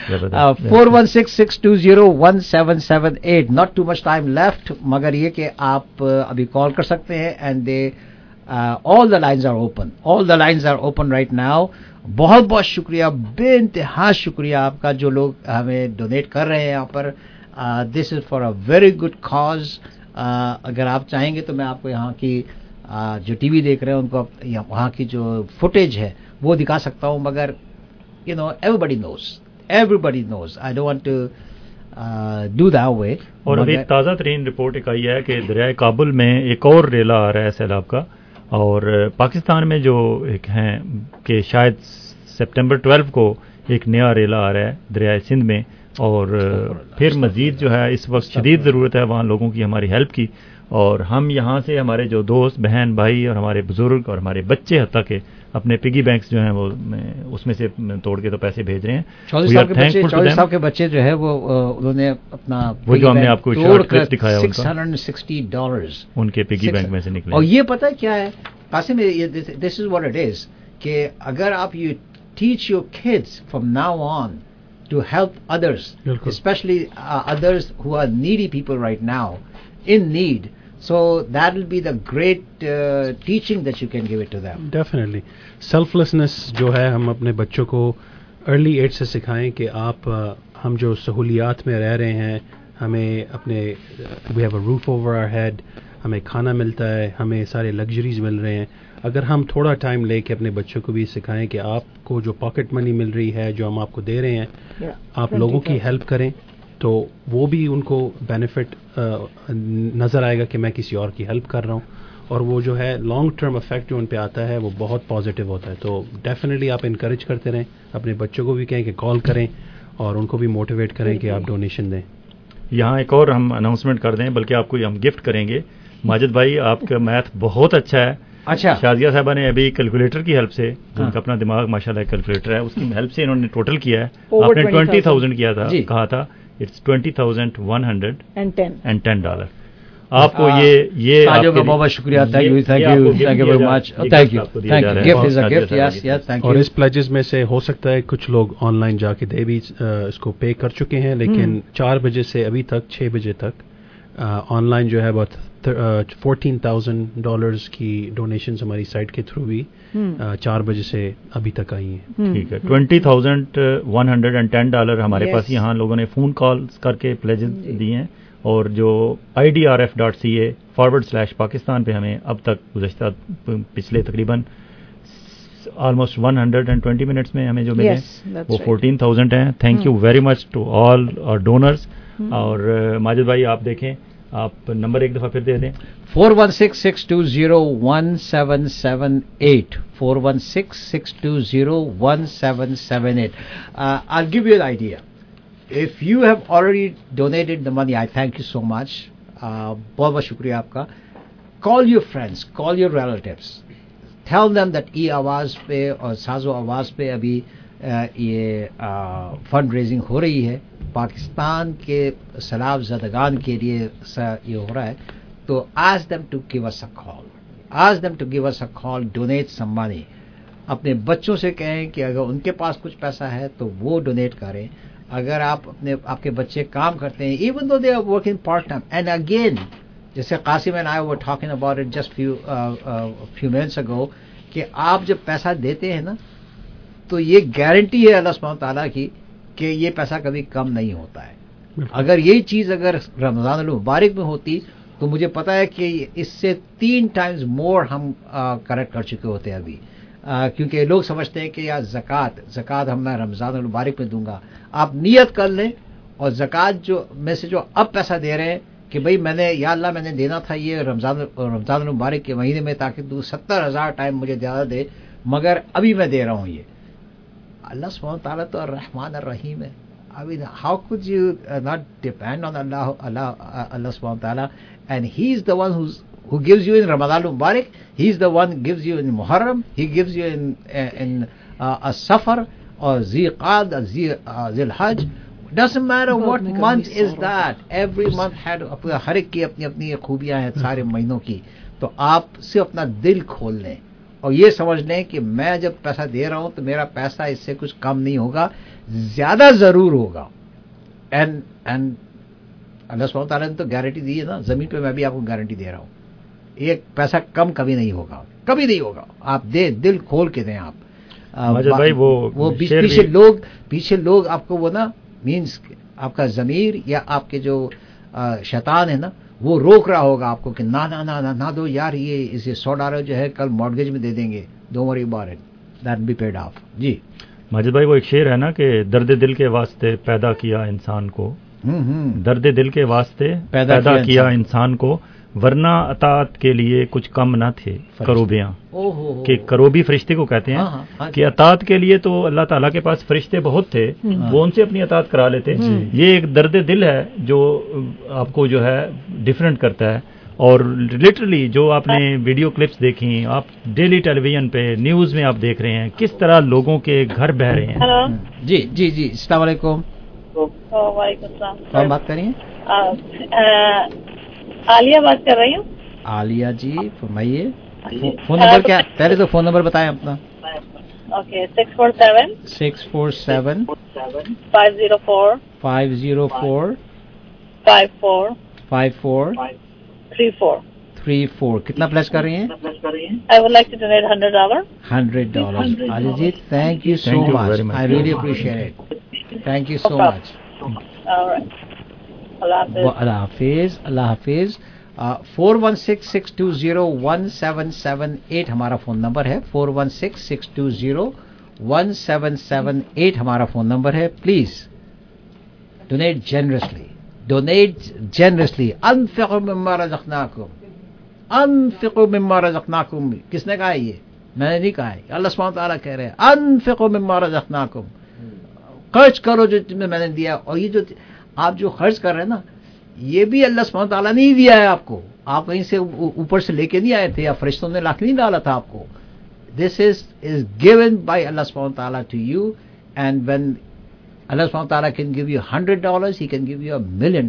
416-620-1778. Not too much time left, مگر یہ کہ آپ ابھی کال کر سکتے ہیں. And they all the lines are open. All the lines are open right now. بہت بہت شکریہ, بے انتہا شکریہ آپ کا جو لوگ ہمیں ڈونیٹ کر رہے ہیں یہاں پر. This is for a very good cause. اگر آپ چاہیں گے تو میں آپ کو یہاں کی جو ٹی وی دیکھ رہے ہیں ان کو وہاں کی جو فوٹیج ہے وہ دکھا سکتا ہوں, مگر you know everybody knows I don't want to do that way. اور ابھی تازہ ترین رپورٹ ایک آئی ہے کہ دریائے کابل میں ایک اور ریلا آ رہا ہے سیلاب کا, اور پاکستان میں جو ایک ہیں کہ شاید سپٹمبر 12 کو ایک نیا ریلا آ رہا ہے دریائے سندھ میں, اور پھر مزید جو ہے اس وقت شدید ضرورت ہے وہاں لوگوں کی ہماری ہیلپ کی. اور ہم یہاں سے ہمارے جو دوست بہن بھائی اور ہمارے بزرگ اور ہمارے بچے حتیٰ کہ اپنے پگی بینکس جو ہیں وہ اس میں سے توڑ کے تو پیسے بھیج رہے ہیں. 24 صاحب کے بچے جو ہے وہ انہوں نے اپنا وہ جو ہم نے آپ کو شارٹ کلپ دکھایا $660 ان کے پگی بینک میں سے نکلے. اور یہ پتہ ہے کیا ہے Qasim, this is what it is کہ اگر آپ یہ teach your kids from now on to help others, especially others who are needy people right now, in need. So that will be the great teaching that you can give it to them. Definitely. Selflessness جو ہے ہم اپنے بچوں کو early age سے سکھائیں کہ آپ ہم جو سہولیات میں رہ رہے ہیں, ہمیں اپنے we have a roof over our head, ہمیں کھانا ملتا ہے, ہمیں سارے لگژریز مل رہے ہیں. اگر ہم تھوڑا ٹائم لے کے اپنے بچوں کو بھی سکھائیں کہ آپ کو جو پاکٹ منی مل رہی ہے, جو ہم آپ کو دے رہے ہیں, آپ لوگوں کی ہیلپ کریں, تو وہ بھی ان کو بینیفٹ نظر آئے گا کہ میں کسی اور کی ہیلپ کر رہا ہوں, اور وہ جو ہے لانگ ٹرم افیکٹ جو ان پہ آتا ہے وہ بہت پازیٹیو ہوتا ہے. تو ڈیفینیٹلی آپ انکریج کرتے رہیں, اپنے بچوں کو بھی کہیں کہ کال کریں اور ان کو بھی موٹیویٹ کریں کہ آپ ڈونیشن دیں. یہاں ایک اور ہم اناؤنسمنٹ کر دیں, بلکہ آپ کو ہم گفٹ کریں گے. ماجد بھائی آپ کا میتھ بہت اچھا ہے. اچھا, شازیہ صاحبہ نے ابھی کیلکولیٹر کی ہیلپ سے, ان کا اپنا دماغ ماشاءاللہ کیلکولیٹر ہے, اس کی ہیلپ سے انہوں نے ٹوٹل کیا ہے. آپ نے 20,000 کیا تھا, کہا تھا اٹس $20,110. آپ کو یہ بہت شکریہ. Thank you very much. Thank you. Gift is a gift. Yes yes, thank you. اور اس پلیجز میں سے ہو سکتا ہے کچھ لوگ آن لائن جا کے دے بھی اس کو پے کر چکے ہیں, لیکن 4 بجے سے ابھی تک 6 بجے تک آن لائن جو ہے بہت $14,000 کی ڈونیشنز ہماری سائٹ کے تھرو بھی 4 بجے سے ابھی تک آئی ہیں. ٹھیک ہے, $20,110 ہمارے پاس یہاں لوگوں نے فون کال کر کے پلیجز دیے ہیں, اور جو idrf.ca/Pakistan پہ ہمیں اب تک گزشتہ پچھلے تقریباً آلموسٹ 120 منٹس میں ہمیں جو ملے وہ 14,000 ہیں. Thank you very much to all اور ڈونرز. اور ماجد بھائی آپ دیکھیں, آپ نمبر ایک دفعہ پھر دے دیں. 416-620-1778. 416-620-1778. I'll give you an idea. If you have already donated the money, I thank you so much. بہت بہت شکریہ آپ کا. Call your friends, call your relatives. Tell them that آواز پہ اور ساز و آواز پہ ابھی یہ فنڈ ریزنگ ہو رہی ہے, پاکستان کے سیلاب زدگان کے لیے یہ ہو رہا ہے. تو ask them to give us a call. Ask them to give us a call, donate some money. اپنے بچوں سے کہیں کہ اگر ان کے پاس کچھ پیسہ ہے تو وہ ڈونیٹ کریں. اگر آپ کے بچے کام کرتے ہیں, even though they are working part time, and again جیسے Qasim and I were talking about it just few minutes ago, کہ آپ جب پیسہ دیتے ہیں نا تو یہ گارنٹی ہے اللہ سبحانہ تعالیٰ کی کہ یہ پیسہ کبھی کم نہیں ہوتا ہے. اگر یہی چیز اگر رمضان المبارک میں ہوتی تو مجھے پتا ہے کہ اس سے 3 times more ہم کلیکٹ کر چکے ہوتے ہیں ابھی, کیونکہ لوگ سمجھتے ہیں کہ یار زکوٰۃ ہم میں رمضان المبارک میں دوں گا. آپ نیت کر لیں, اور زکوٰۃ جو میں سے جو اب پیسہ دے رہے ہیں کہ بھئی میں نے یا اللہ میں نے دینا تھا یہ رمضان المبارک کے مہینے میں تاکہ تو 70,000 ٹائم مجھے زیادہ دے, مگر ابھی میں دے رہا ہوں. یہ اللہ سبحانہ تعالیٰ تو الرحمن الرحیم ہے. I mean, how could you not depend on Allah subhanahu wa ta'ala? And He's the one who gives you in Ramadan al-Mubarak. He's the one who gives you in Muharram. He gives you in Safar or Ziqad or Zil Hajj. Doesn't matter what month is that. Every month had ہر ایک کی اپنی اپنی خوبیاں ہیں سارے مہینوں کی. تو آپ سے اپنا دل کھول لیں اور یہ سمجھ لیں کہ میں جب پیسہ دے رہا ہوں تو میرا پیسہ اس سے کچھ کم نہیں ہوگا, زیادہ ضرور ہوگا. اینڈ اللہ سبحانہ تعالیٰ نے تو گارنٹی دی ہے نا, زمین پہ میں بھی آپ کو گارنٹی دے رہا ہوں, ایک پیسہ کم کبھی نہیں ہوگا, کبھی نہیں ہوگا. آپ دیں, دل کھول کے دیں. آپ وہ پیچھے لوگ آپ کو وہ نا مینس آپ کا ضمیر یا آپ کے جو شیطان ہے نا وہ روک رہا ہوگا آپ کو کہ نہ دو یار, یہ اسے $100 جو ہے کل مارگیج میں دے دیں گے, don't worry about it, that be paid off. جی ماجد بھائی, وہ ایک شعر ہے نا کہ درد دل کے واسطے پیدا کیا انسان کو, درد دل کے واسطے پیدا کیا انسان کو, ورنہ اطاعت کے لیے کچھ کم نہ تھے کروبیاں. کہ کروبی فرشتے کو کہتے ہیں کہ اطاعت کے لیے تو اللہ تعالیٰ کے پاس فرشتے بہت تھے, وہ ان سے اپنی اطاعت کرا لیتے. یہ ایک درد دل ہے جو آپ کو جو ہے ڈفرینٹ کرتا ہے. اور لٹرلی جو آپ نے ویڈیو کلپس دیکھی, آپ ڈیلی ٹیلی ویژن پہ نیوز میں آپ دیکھ رہے ہیں کس طرح لوگوں کے گھر بہ رہے ہیں. جی السلام علیکم. وعلیکم السلام. کون بات کر رہی ہیں؟ عالیہ بات کر رہی ہوں. عالیہ جی فرمائیے. فون نمبر کیا, پہلے تو فون نمبر بتائیں اپنا. Okay, 647 647 504 504 54 54 34. 34. कितना प्लस कर रही हैं? I would like to donate $100. $100. Alijit, thank you so much. I really appreciate it. Thank you so much. All right. Allah Hafiz. Allah Hafiz. Allah Hafiz. 416-620-1778 हमारा फ़ोन नंबर है. 416-620-1778 हमारा phone number है. Please donate generously. Donate generously. أنفقوا مما رزقناكم. أنفقوا مما رزقناكم. किसने कहा ये? मैंने नहीं कहा है. अल्लाह सुब्हानहू व तआला कह रहे हैं أنفقوا مما رزقناكم. खर्च करो जो तुम्हें मैंने दिया. और ये जो आप जो खर्च कर रहे हैं ना, ये भी अल्लाह सुब्हानहू व तआला ने ही दिया है आपको. आप कहीं से ऊपर से लेके नहीं आए थे या फरिश्तों ने लाख नहीं डाला था आपको. This is given by Allah subhanahu wa ta'ala to you, and when Allah subhanahu wa ta'ala can give you $100, he can give you $1 million.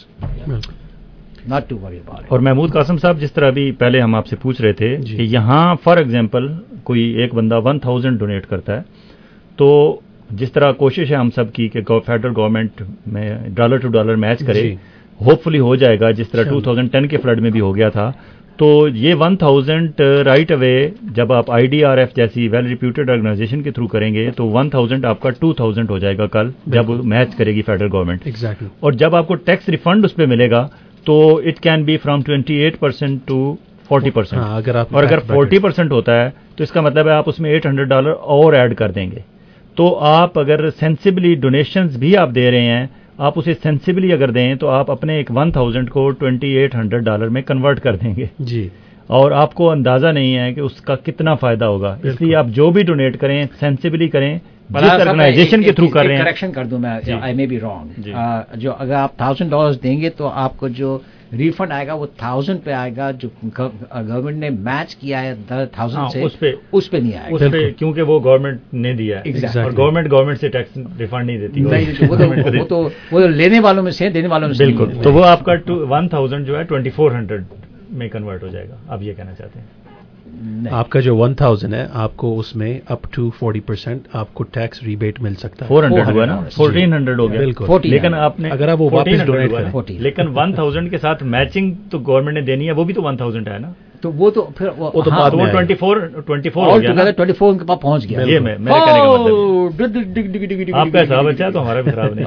Not to worry about it. और महमूद कासिम साहब, जिस तरह अभी पहले हम आपसे पूछ रहे थे कि यहाँ फॉर एग्जांपल कोई एक बंदा 1000 डोनेट करता है, तो जिस तरह कोशिश है हम सब की कि फेडरल गवर्नमेंट में डॉलर टू डॉलर मैच करे, होपफुली हो जाएगा, जिस तरह 2010 के फ्लड में भी हो गया था. तो ये 1000 राइट अवे जब आप IDRF जैसी वेल रिप्यूटेड ऑर्गेनाइजेशन के थ्रू करेंगे तो 1000 आपका 2000 हो जाएगा कल जब मैच करेगी फेडरल गवर्नमेंट. Exactly. और जब आपको टैक्स रिफंड उस पर मिलेगा तो it can be from 28% to 40%. और अगर 40% होता है तो इसका मतलब है आप उसमें $800 और ऐड कर देंगे. तो आप अगर सेंसिबली डोनेशंस भी आप दे रहे हैं, आप उसे सेंसिबली अगर दें तो आप अपने एक 1000 को $2800 में कन्वर्ट कर देंगे जी. और आपको अंदाजा नहीं है कि उसका कितना फायदा होगा. इसलिए आप जो भी डोनेट करें सेंसिबली करें, जिस ऑर्गेनाइजेशन के थ्रू कर रहे हैं. करेक्शन कर दूं मैं, आई मे बी रॉन्ग. जो अगर आप $1000 देंगे तो आपको जो रिफंड आएगा वो 1000 पे आएगा. जो गवर्नमेंट ने मैच किया है 1000 से उस पे नहीं आएगा. उस पे क्योंकि वो गवर्नमेंट ने दिया है. Exactly. और गवर्नमेंट से टैक्स रिफंड नहीं देती. वो तो लेने वालों में से, देने वालों में से. बिल्कुल. तो वो आपका 1000 जो है 2400 में कन्वर्ट हो जाएगा. आप ये कहना चाहते हैं? आपका जो 1000 है आपको उसमें अप टू 40% आपको टैक्स रिबेट मिल सकता है. 400 हुआ ना, 1400 हो गया. लेकिन आपने अगर आप वो वापस डोनेट करें, लेकिन 1000 के साथ मैचिंग तो गवर्नमेंट ने देनी है, वो भी तो 1000 है ना. तो वो तो फिर वो तो बाद में 24 हो गया ना. 24 उनके पास पहुंच गया. ये मेरे कहने का मतलब आपका हिसाब अच्छा है तो हमारा भी खराब नहीं.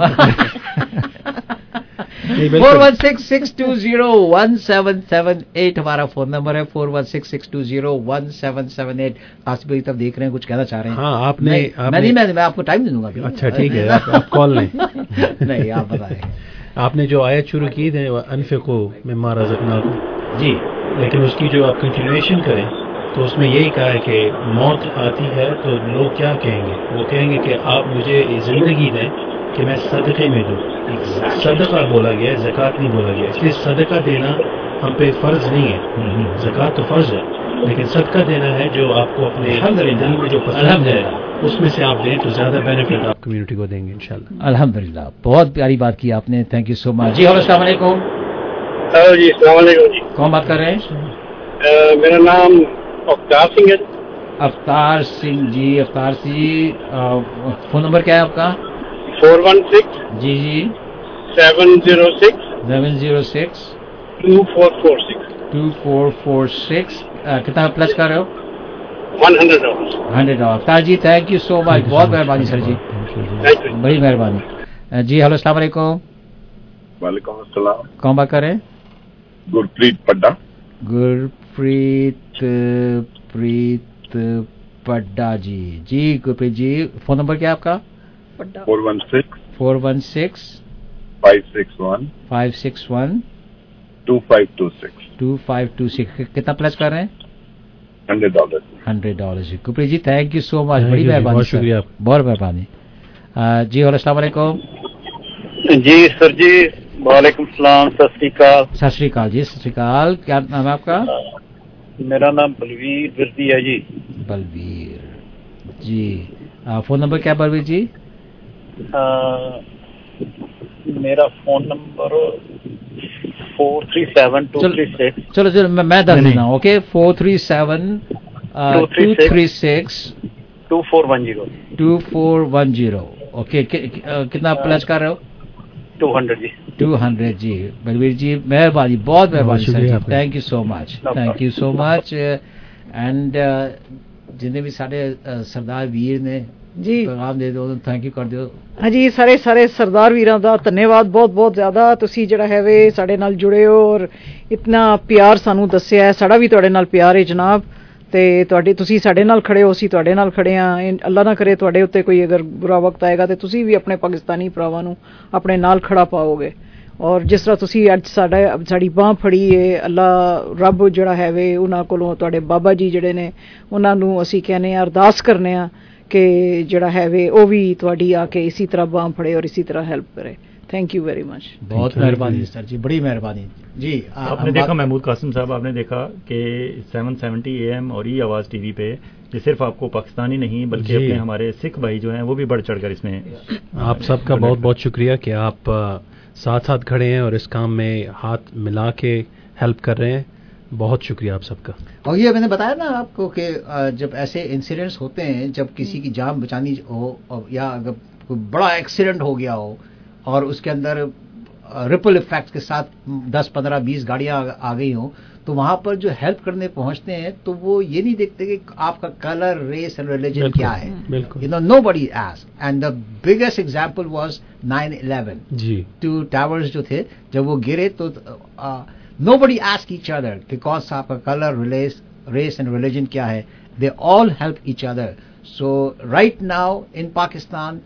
416-620-1778 हमारा फोन नंबर है. 416-620-1778. आसिफ भाई तब देख रहे हैं, कुछ कहना चाह रहे हैं? हाँ, मैं आपको टाइम दे दूंगा. अच्छा ठीक है, आप कॉल लें. नहीं, आप बताएं. आपने जो आयत शुरू की थी अनफिकू मिम्मा रज़क़नाकुम जी, लेकिन उसकी जो आप कंटिन्यूएशन करें तो उसमें यही कहा है कि मौत आती है तो लोग क्या कहेंगे? वो कहेंगे कि आप मुझे जिंदगी दें कि मैं सदक़े में दूँ. सदका बोला गया है, ज़कात नहीं बोला गया. इसलिए सदका देना हम पे फर्ज नहीं है. ज़कात तो फर्ज है, लेकिन सदका देना है जो आपको अपने दिल में जो पसंद है उसमें से आप दें तो ज्यादा बेनिफिट आप कम्युनिटी को देंगे इंशाल्लाह. अल्हम्दुलिल्लाह, बहुत प्यारी बात की आपने. Thank you so much. जी हेलो, अस्सलाम वालेकुम. जी अस्सलाम वालेकुम जी. कौन बात कर रहे हैं? मेरा नाम अवतार सिंह है. अवतार सिंह जी. अवतार सिंह, फोन नंबर क्या है आपका? 416 जी 706 2446. कितना प्लस कर रहे हो? $100. Avtar ji, thank you so much. बहुत मेहरबानी सर जी, बड़ी मेहरबानी. जी हेलो, अस्सलाम वालेकुम. वालेकुम अस्सलाम. कौन बात कर रहे हैं? गुरप्रीत पड्डा. गुरप्रीत पड्डा जी. जी गुरप्रीत जी, फोन नंबर क्या है आपका? 416 561 2526. कितना प्लस कर रहे हैं? $100. Gurpreet ji, thank you so much. बड़ी मेहरबानी. बहुत शुक्रिया, बहुत मेहरबानी. जी हेलो, अस्सलाम वालेकुम. जी सर जी, वालेकुम सलाम. सत श्री अकाल. सत श्री अकाल जी. सत श्री अकाल. क्या नाम है आपका? मेरा नाम बलवीर विरदी है जी. बलवीर जी. फोन नंबर क्या बलवीर जी? मेरा फोन नंबर 437-236. चलो मैं दस देना. ओके, 437-236 2410. 2410. ओके, कितना प्लस कर रहे हो? 200 जी. 200 जी. बलवीर जी मेहरबानी, बहुत मेहरबानी sir, thank you so much, thank you so much. And जिन्हें भी साढ़े सरदार वीर ने ਜੀ ਪੈਗਾਮ ਦੇ ਦਿਓ, ਥੈਂਕ ਯੂ ਕਰ ਦਿਓ. ਹਾਂਜੀ, ਸਾਰੇ ਸਰਦਾਰ ਵੀਰਾਂ ਦਾ ਧੰਨਵਾਦ ਬਹੁਤ ਜ਼ਿਆਦਾ. ਤੁਸੀਂ ਜਿਹੜਾ ਹੈ ਵੇ ਸਾਡੇ ਨਾਲ ਜੁੜੇ ਹੋ ਔਰ ਇਤਨਾ ਪਿਆਰ ਸਾਨੂੰ ਦੱਸਿਆ ਹੈ. ਸਾਡਾ ਵੀ ਤੁਹਾਡੇ ਨਾਲ ਪਿਆਰ ਹੈ ਜਨਾਬ, ਤੇ ਤੁਸੀਂ ਸਾਡੇ ਨਾਲ ਖੜੇ ਹੋ, ਅਸੀਂ ਤੁਹਾਡੇ ਨਾਲ ਖੜੇ ਹਾਂ. ਅੱਲਾ ਨਾ ਕਰੇ ਤੁਹਾਡੇ ਉੱਤੇ ਕੋਈ ਅਗਰ ਬੁਰਾ ਵਕਤ ਆਏਗਾ ਤੇ ਤੁਸੀਂ ਵੀ ਆਪਣੇ ਪਾਕਿਸਤਾਨੀ ਭਰਾਵਾਂ ਨੂੰ ਆਪਣੇ ਨਾਲ ਖੜਾ ਪਾਓਗੇ. ਔਰ ਜਿਸ ਤਰ੍ਹਾਂ ਤੁਸੀਂ ਅੱਜ ਸਾਡੀ ਬਾਂਹ ਫੜੀ ਹੈ, ਅੱਲਾ ਰੱਬ ਜਿਹੜਾ ਹੈ ਵੇ ਉਹਨਾਂ ਕੋਲੋਂ, ਤੁਹਾਡੇ ਬਾਬਾ ਜੀ ਜਿਹੜੇ ਨੇ ਉਹਨਾਂ ਨੂੰ ਅਸੀਂ ਕਹਿੰਦੇ ਹਾਂ, ਅਰਦਾਸ ਕਰਨੇ ਆ کہ جڑا ہے وے وہ بھی تواڈی آ کے اسی طرح باں پھڑے اور اسی طرح ہیلپ کرے. Thank you very much. بہت مہربانی سر جی، بڑی مہربانی. جی آپ نے دیکھا محمود قاسم صاحب، آپ نے دیکھا کہ 770 AM اور ای آواز ٹی وی پہ یہ صرف آپ کو پاکستانی نہیں بلکہ اپنے ہمارے سکھ بھائی جو ہیں وہ بھی بڑھ چڑھ کر اس میں. آپ سب کا بہت بہت شکریہ کہ آپ ساتھ کھڑے ہیں اور اس کام میں ہاتھ ملا کے ہیلپ کر رہے ہیں. بہت شکریہ آپ سب کا. اور یہ میں نے بتایا نا آپ کو کہ جب ایسے انسیڈنٹس ہوتے ہیں، جب کسی کی جان بچانی ہو یا اگر کوئی بڑا ایکسیڈنٹ ہو گیا ہو اور اس کے اندر ریپل افیکٹ کے ساتھ 10 15 20 گاڑیاں آ گئی ہوں، تو وہاں پر جو ہیلپ کرنے پہنچتے ہیں تو وہ یہ نہیں دیکھتے کہ آپ کا کلر، ریس اینڈ ریلیجن کیا ہے. Nobody is. And the biggest example was 9/11. جی 2 ٹاورز جو تھے جب وہ گرے تو nobody asked each other کہ کون سا آپ کا کلر، ریس اینڈ ریلیجن کیا ہے. they all help each other. so right now in Pakistan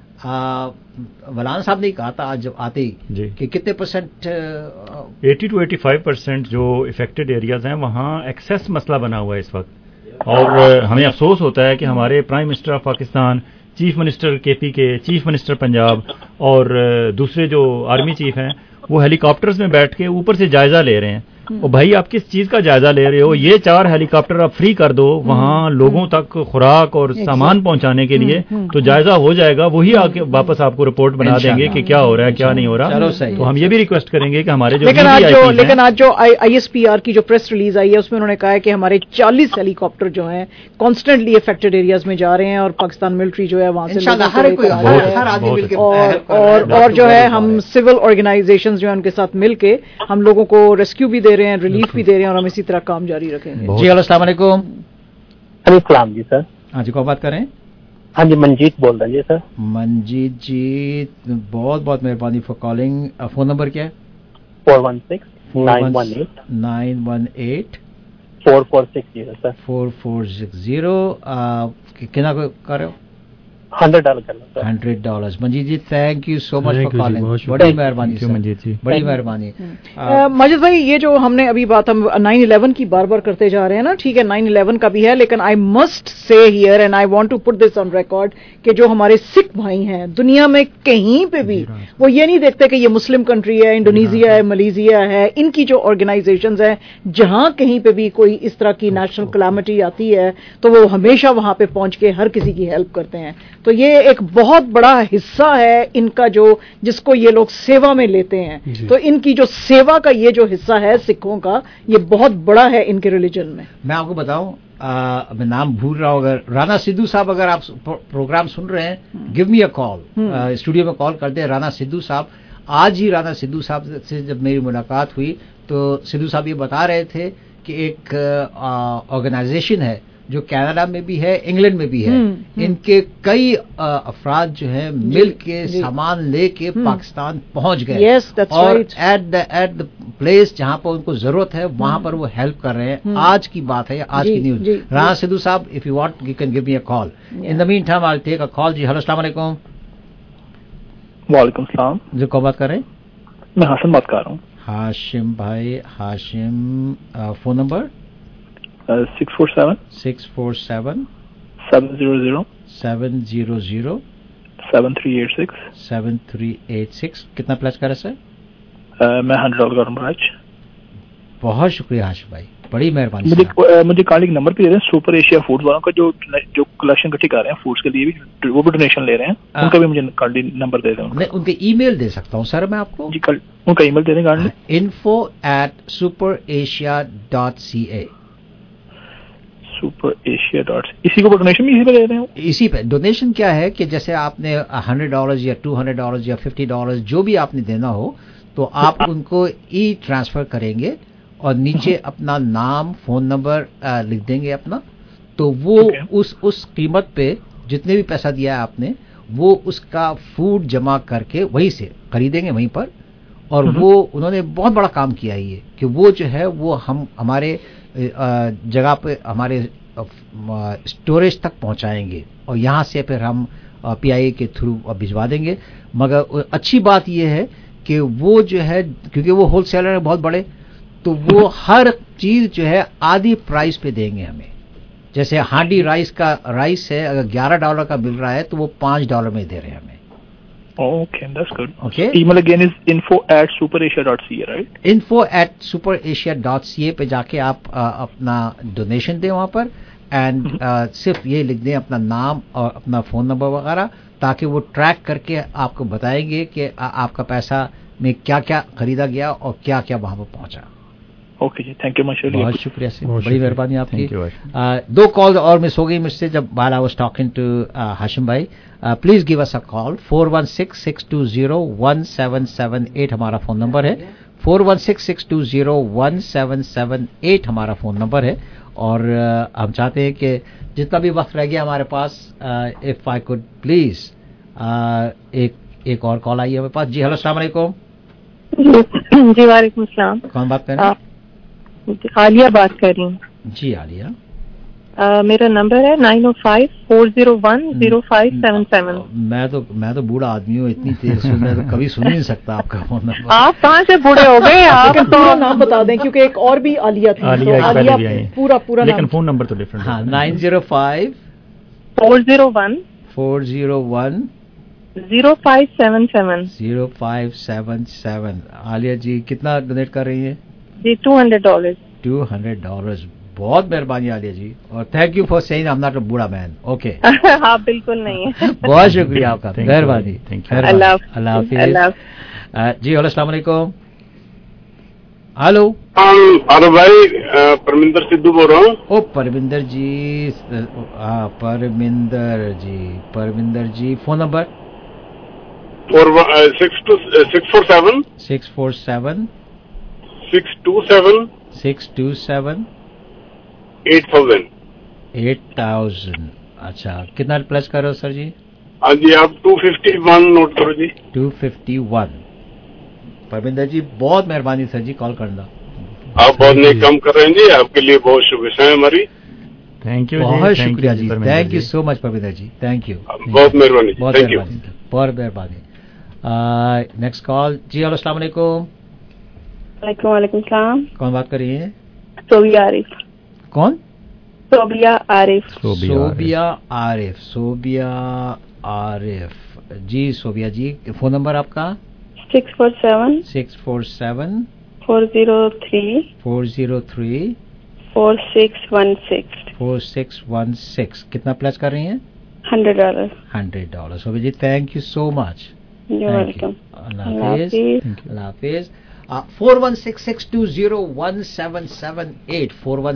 مولانا صاحب نے کہا تھا جب آتے ہی کہ کتنے پرسنٹ 80 to 85% جو افیکٹڈ ایریاز ہیں وہاں ایکسیس مسئلہ بنا ہوا ہے اس وقت. اور ہمیں افسوس ہوتا ہے کہ ہمارے prime minister of Pakistan, chief minister KP کے، چیف منسٹر پنجاب اور دوسرے جو آرمی چیف ہیں وہ ہیلی کاپٹرز میں بیٹھ کے اوپر سے جائزہ لے رہے ہیں. اور بھائی آپ کس چیز کا جائزہ لے رہے ہو؟ یہ 4 ہیلی کاپٹر آپ فری کر دو وہاں لوگوں تک خوراک اور سامان پہنچانے کے لیے، تو جائزہ ہو جائے گا. وہی آ کے واپس آپ کو رپورٹ بنا دیں گے کہ کیا ہو رہا ہے کیا نہیں ہو رہا. تو ہم یہ بھی ریکویسٹ کریں گے کہ ہمارے جو لیکن آج جو ISPR کی جو پریس ریلیز آئی ہے اس میں انہوں نے کہا ہے کہ ہمارے 40 ہیلی کاپٹر جو ہیں کانسٹنٹلی افیکٹڈ ایریاز میں جا رہے ہیں اور پاکستان ملٹری جو ہے وہاں سے اور جو ہے ہم سول آرگنائزیشنز جو ہیں ان کے ساتھ مل کے ہم لوگوں کو ریسکیو بھی دے رہے ہیں، ریلیف بھی دے رہے ہیں اور ہم اسی طرح کام جاری رکھیں گے. جی السلام علیکم. السلام جی سر. ہاں جی کون بات کر رہے ہیں؟ ہاں جی منجیت بول رہا جی سر. منجیت جی بہت بہت مہربانی فار کالنگ. فون نمبر کیا ہے؟ 416-918 4460 سر. 4460. کتنا کر رہے ہو؟ $100 $100. Manjit ji thank you so much for calling. بڑی مہربانی منجیت جی، بڑی مہربانی. ماجد بھائی یہ جو ہم نے ابھی بات ہم 9/11 کی بار بار کرتے جا رہے ہیں نا، ٹھیک ہے 9/11 کا بھی ہے، لیکن I must say here and I want to put this on record کہ جو ہمارے سکھ بھائی ہیں دنیا میں کہیں پہ بھی وہ یہ نہیں دیکھتے کہ یہ مسلم کنٹری ہے، انڈونیزیا ہے، ملیزیا ہے، ان کی جو آرگنائزیشنز ہیں جہاں کہیں پہ بھی کوئی اس طرح کی نیشنل کلامٹی آتی ہے تو وہ ہمیشہ وہاں پہ پہنچ کے ہر کسی کی ہیلپ کرتے ہیں. تو یہ ایک بہت بڑا حصہ ہے ان کا جو جس کو یہ لوگ سیوا میں لیتے ہیں. تو ان کی جو سیوا کا یہ جو حصہ ہے سکھوں کا یہ بہت بڑا ہے ان کے ریلیجن میں. میں آپ کو بتاؤں میں نام بھول رہا ہوں، اگر رانا سدھو صاحب اگر آپ پروگرام سن رہے ہیں give me a call, studio میں کال کر دیں. رانا سدھو صاحب، آج ہی رانا سدھو صاحب سے جب میری ملاقات ہوئی تو سدھو صاحب یہ بتا رہے تھے کہ ایک آرگنائزیشن ہے جو کینیڈا میں بھی ہے، انگلینڈ میں بھی ہے، ان کے کئی افراد جو ہیں مل کے سامان لے کے پاکستان پہنچ گئے اور ایٹ دا پلیس جہاں پر ان کو ضرورت ہے وہاں پر وہ ہیلپ کر رہے ہیں. آج کی بات ہے، آج کی نیوز. رانا سدھو صاحب if you want you can give me a call. In the meantime I will take a call. جی ہلو السلام علیکم. وعلیکم السلام. جی کون بات کر رہے ہیں؟ میں ہاشم بات کر رہا ہوں. ہاشم بھائی. Hashim phone number 647 700 700 7386. کتنا پلس کرے سر؟ میں $100 کروں گا آج. بہت شکریہ ہاشم بھائی، بڑی مہربانی. مجھے کالنگ نمبر بھی دے رہے ہیں سپر ایشیا فوڈ والوں کا جو کلیکشن اکٹھی کر رہے ہیں فوڈس کے لیے بھی، وہ بھی ڈونیشن لے رہے ہیں. ان کا بھی مجھے کالنگ نمبر دے دیں. میں ان کے ای میل دے سکتا ہوں سر میں آپ کو؟ جی کل ان کا ای میل دے دیں گا. info@superasia.ca superasia. اسی کو ڈونیشن بھی اسی پہ دے رہے ہیں؟ اسی پہ ڈونیشن کیا ہے کہ جیسے آپ نے $100 یا $200 یا $50 جو بھی آپ نے دینا ہو تو آپ ان کو ای ٹرانسفر کریں گے اور نیچے اپنا نام فون نمبر لکھ دیں گے اپنا, تو وہ اس قیمت پہ جتنے بھی پیسہ دیا ہے آپ نے وہ اس کا فوڈ جمع کر کے وہیں سے خریدیں گے وہیں پر. اور وہ انہوں نے بہت بڑا کام کیا ہے یہ کہ وہ جو ہے وہ ہم ہمارے جگہ پہ ہمارے اسٹوریج تک پہنچائیں گے اور یہاں سے پھر ہم PIA کے تھرو بھجوا دیں گے. مگر اچھی بات یہ ہے کہ وہ جو ہے کیونکہ وہ ہول سیلر ہے بہت بڑے, تو وہ ہر چیز جو ہے آدھی پرائز پہ دیں گے ہمیں. جیسے ہانڈی رائس ہے اگر $11 کا مل رہا ہے تو وہ $5 میں دے رہے ہیں ہمیں. Okay, that's good. Okay. Email again is info@superasia.ca, right? info@superasia.ca پہ جا کے آپ اپنا ڈونیشن دیں وہاں پر, اینڈ صرف یہ لکھ دیں اپنا نام اور اپنا فون نمبر وغیرہ, تاکہ وہ ٹریک کر کے آپ کو بتائیں گے کہ آپ کا پیسہ میں کیا کیا خریدا گیا اور کیا کیا وہاں پر پہنچا. اوکے جی, تھینک یو, بہت شکریہ سے, بڑی مہربانی آپ کی. 2 کال اور مس ہو گئی مجھ سے جب while I was talking to ہاشم بھائی. پلیز گیو اس اے کال. 416-620-1778 ہمارا فون نمبر ہے. 416-620-1778 ہمارا فون نمبر ہے. اور ہم چاہتے ہیں کہ جتنا بھی وقت رہ گیا ہمارے پاس, if I could please ایک اور کال آئی ہے ہمارے پاس. جی ہلو, السلام علیکم. جی وعلیکم السلام. کون بات کر رہے ہیں؟ عالیہ بات کر رہی ہوں. جی عالیہ, میرا نمبر ہے 905-401-0577. میں تو بوڑھا آدمی ہوں, اتنی تیز میں تو کبھی سن نہیں سکتا آپ کا فون نمبر. آپ کہاں سے بوڑھے ہو گئے؟ آپ تو نام بتا دیں کیونکہ ایک اور بھی عالیہ تھی, پورا لیکن فون نمبر تو ڈفرنٹ. ہاں 905-401-0577. عالیہ جی کتنا ڈونیٹ کر رہی ہیں؟ جی $200. $200. بہت مہربانی عالیہ جی, اور thank you for saying I am not a بوڑھا مین. اوکے, آپ بالکل نہیں ہے. بہت شکریہ آپ کا, مہربانی. اللہ حافظ. جی ہلو, السلام علیکم. ہلو بھائی, پرمندر سدھو بول رہا ہوں. او پرمندر جی, پرمندر جی فون نمبر 627 8000. اچھا, کتنا پلس کرو سر جی؟ ہاں جی, آپ 251 نوٹ کرو جی. 251. پرمندر جی بہت مہربانی سر جی کال کرنا. آپ بہت نیک کام کر رہے ہیں جی, آپ کے لیے بہت شکریہ ہماری. تھینک یو, بہت شکریہ جی, thank you so much Parminder ji, thank you, بہت مہربانی, بہت مہربانی, بہت مہربانی. Next call. جی ہلو, السلام علیکم. وعلیکم السلام. کون بات کر رہی ہیں؟ صوبیہ عارف. کون؟ صوبیہ عارف. صوبیہ عارف. جی صوبیہ جی, فون نمبر آپ کا؟ 647 403 4616. کتنا پلس کر رہی ہیں؟ $100. صوبیہ جی تھینک یو سو مچ. اللہ حافظ. 416-620-1778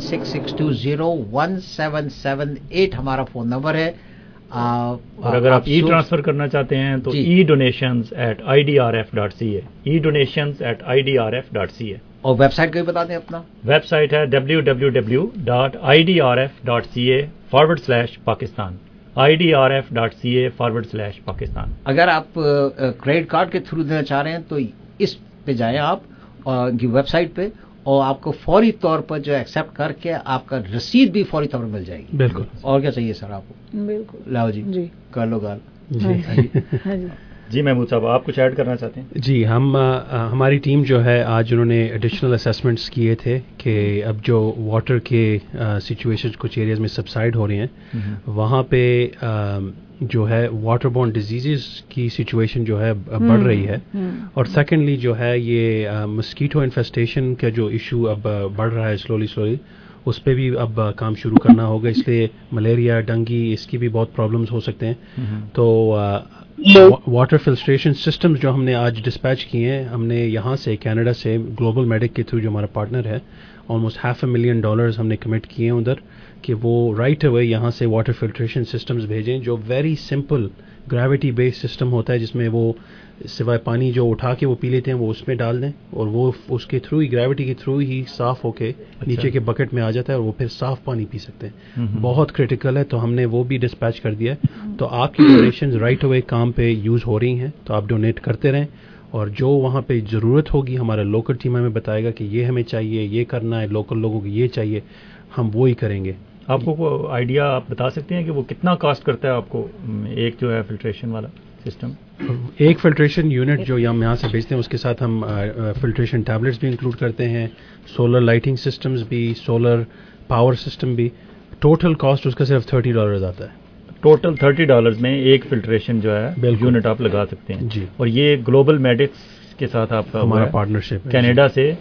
416-620-1778 ہمارا فون نمبر ہے. اور اگر آپ ای ٹرانسفر کرنا چاہتے ہیں تو eDonations@idrf.ca, eDonations@idrf.ca. اور ویب سائٹ کو بھی بتا دیں اپنا. ویب سائٹ ہے www.idrf.ca/Pakistan, idrf.ca/Pakistan. اگر آپ کریڈٹ کارڈ کے تھرو دینا چاہ رہے ہیں تو اس پہ جائیں آپ کی ویب سائٹ پہ, اور آپ کو فوری طور پر جو ایکسیپٹ کر کے آپ کا رسید بھی فوری طور پر مل جائے گی. بالکل. اور کیا چاہیے سر آپ کو؟ بالکل. لاؤ جی کر لو گال. جی محمود صاحب, آپ کچھ ایڈ کرنا چاہتے ہیں؟ جی, ہماری ٹیم جو ہے آج انہوں نے ایڈیشنل اسیسمنٹس کیے تھے کہ اب جو واٹر کے سچویشن کچھ ایریاز میں سبسائڈ ہو رہے ہیں وہاں پہ جو ہے واٹر بورن ڈیزیزز کی سچویشن جو ہے بڑھ رہی ہے, اور سیکنڈلی جو ہے یہ مسکیٹو انفیسٹیشن کا جو ایشو اب بڑھ رہا ہے سلولی, اس پہ بھی اب کام شروع کرنا ہوگا. اس لیے ملیریا, ڈنگی, اس کی بھی بہت پرابلمز ہو سکتے ہیں. تو واٹر فلٹریشن سسٹمز جو ہم نے آج ڈسپیچ کیے ہیں، ہم نے یہاں سے کینیڈا سے گلوبل میڈک کے تھرو جو ہمارا پارٹنر ہے، آلموسٹ $500,000 ہم نے کمٹ کیے ہیں ادھر کہ وہ رائٹ اوے یہاں سے واٹر فلٹریشن سسٹمز بھیجیں جو very simple gravity base system ہوتا ہے، جس میں وہ سوائے پانی جو اٹھا کے وہ پی لیتے ہیں وہ اس میں ڈال دیں اور وہ اس کے تھرو ہی گریوٹی کے تھرو ہی صاف ہو کے نیچے کے بکٹ میں آ جاتا ہے اور وہ پھر صاف پانی پی سکتے ہیں. بہت کریٹیکل ہے، تو ہم نے وہ بھی ڈسپیچ کر دیا ہے. تو آپ کی ڈونیشنز رائٹ اوے کام پہ یوز ہو رہی ہیں، تو آپ ڈونیٹ کرتے رہیں اور جو وہاں پہ ضرورت ہوگی ہمارا لوکل ٹیم ہمیں بتائے گا کہ یہ ہمیں چاہیے، یہ کرنا ہے، لوکل لوگوں کو یہ چاہیے، ہم وہی کریں گے. آپ کو آئیڈیا آپ بتا سکتے ہیں کہ وہ کتنا کاسٹ کرتا ہے آپ کو ایک جو ہے فلٹریشن والا سسٹم؟ ایک فلٹریشن یونٹ جو ہم یہاں سے بیچتے ہیں اس کے ساتھ ہم فلٹریشن ٹیبلٹس بھی انکلوڈ کرتے ہیں، سولر لائٹنگ سسٹمز بھی، سولر پاور سسٹم بھی. ٹوٹل کاسٹ اس کا صرف $30 آتا ہے. ٹوٹل $30 میں ایک فلٹریشن جو ہے یونٹ آپ لگا سکتے ہیں جی. اور یہ گلوبل میڈکس کے ساتھ آپ کا ہمارا پارٹنرشپ ہے. کینیڈا سے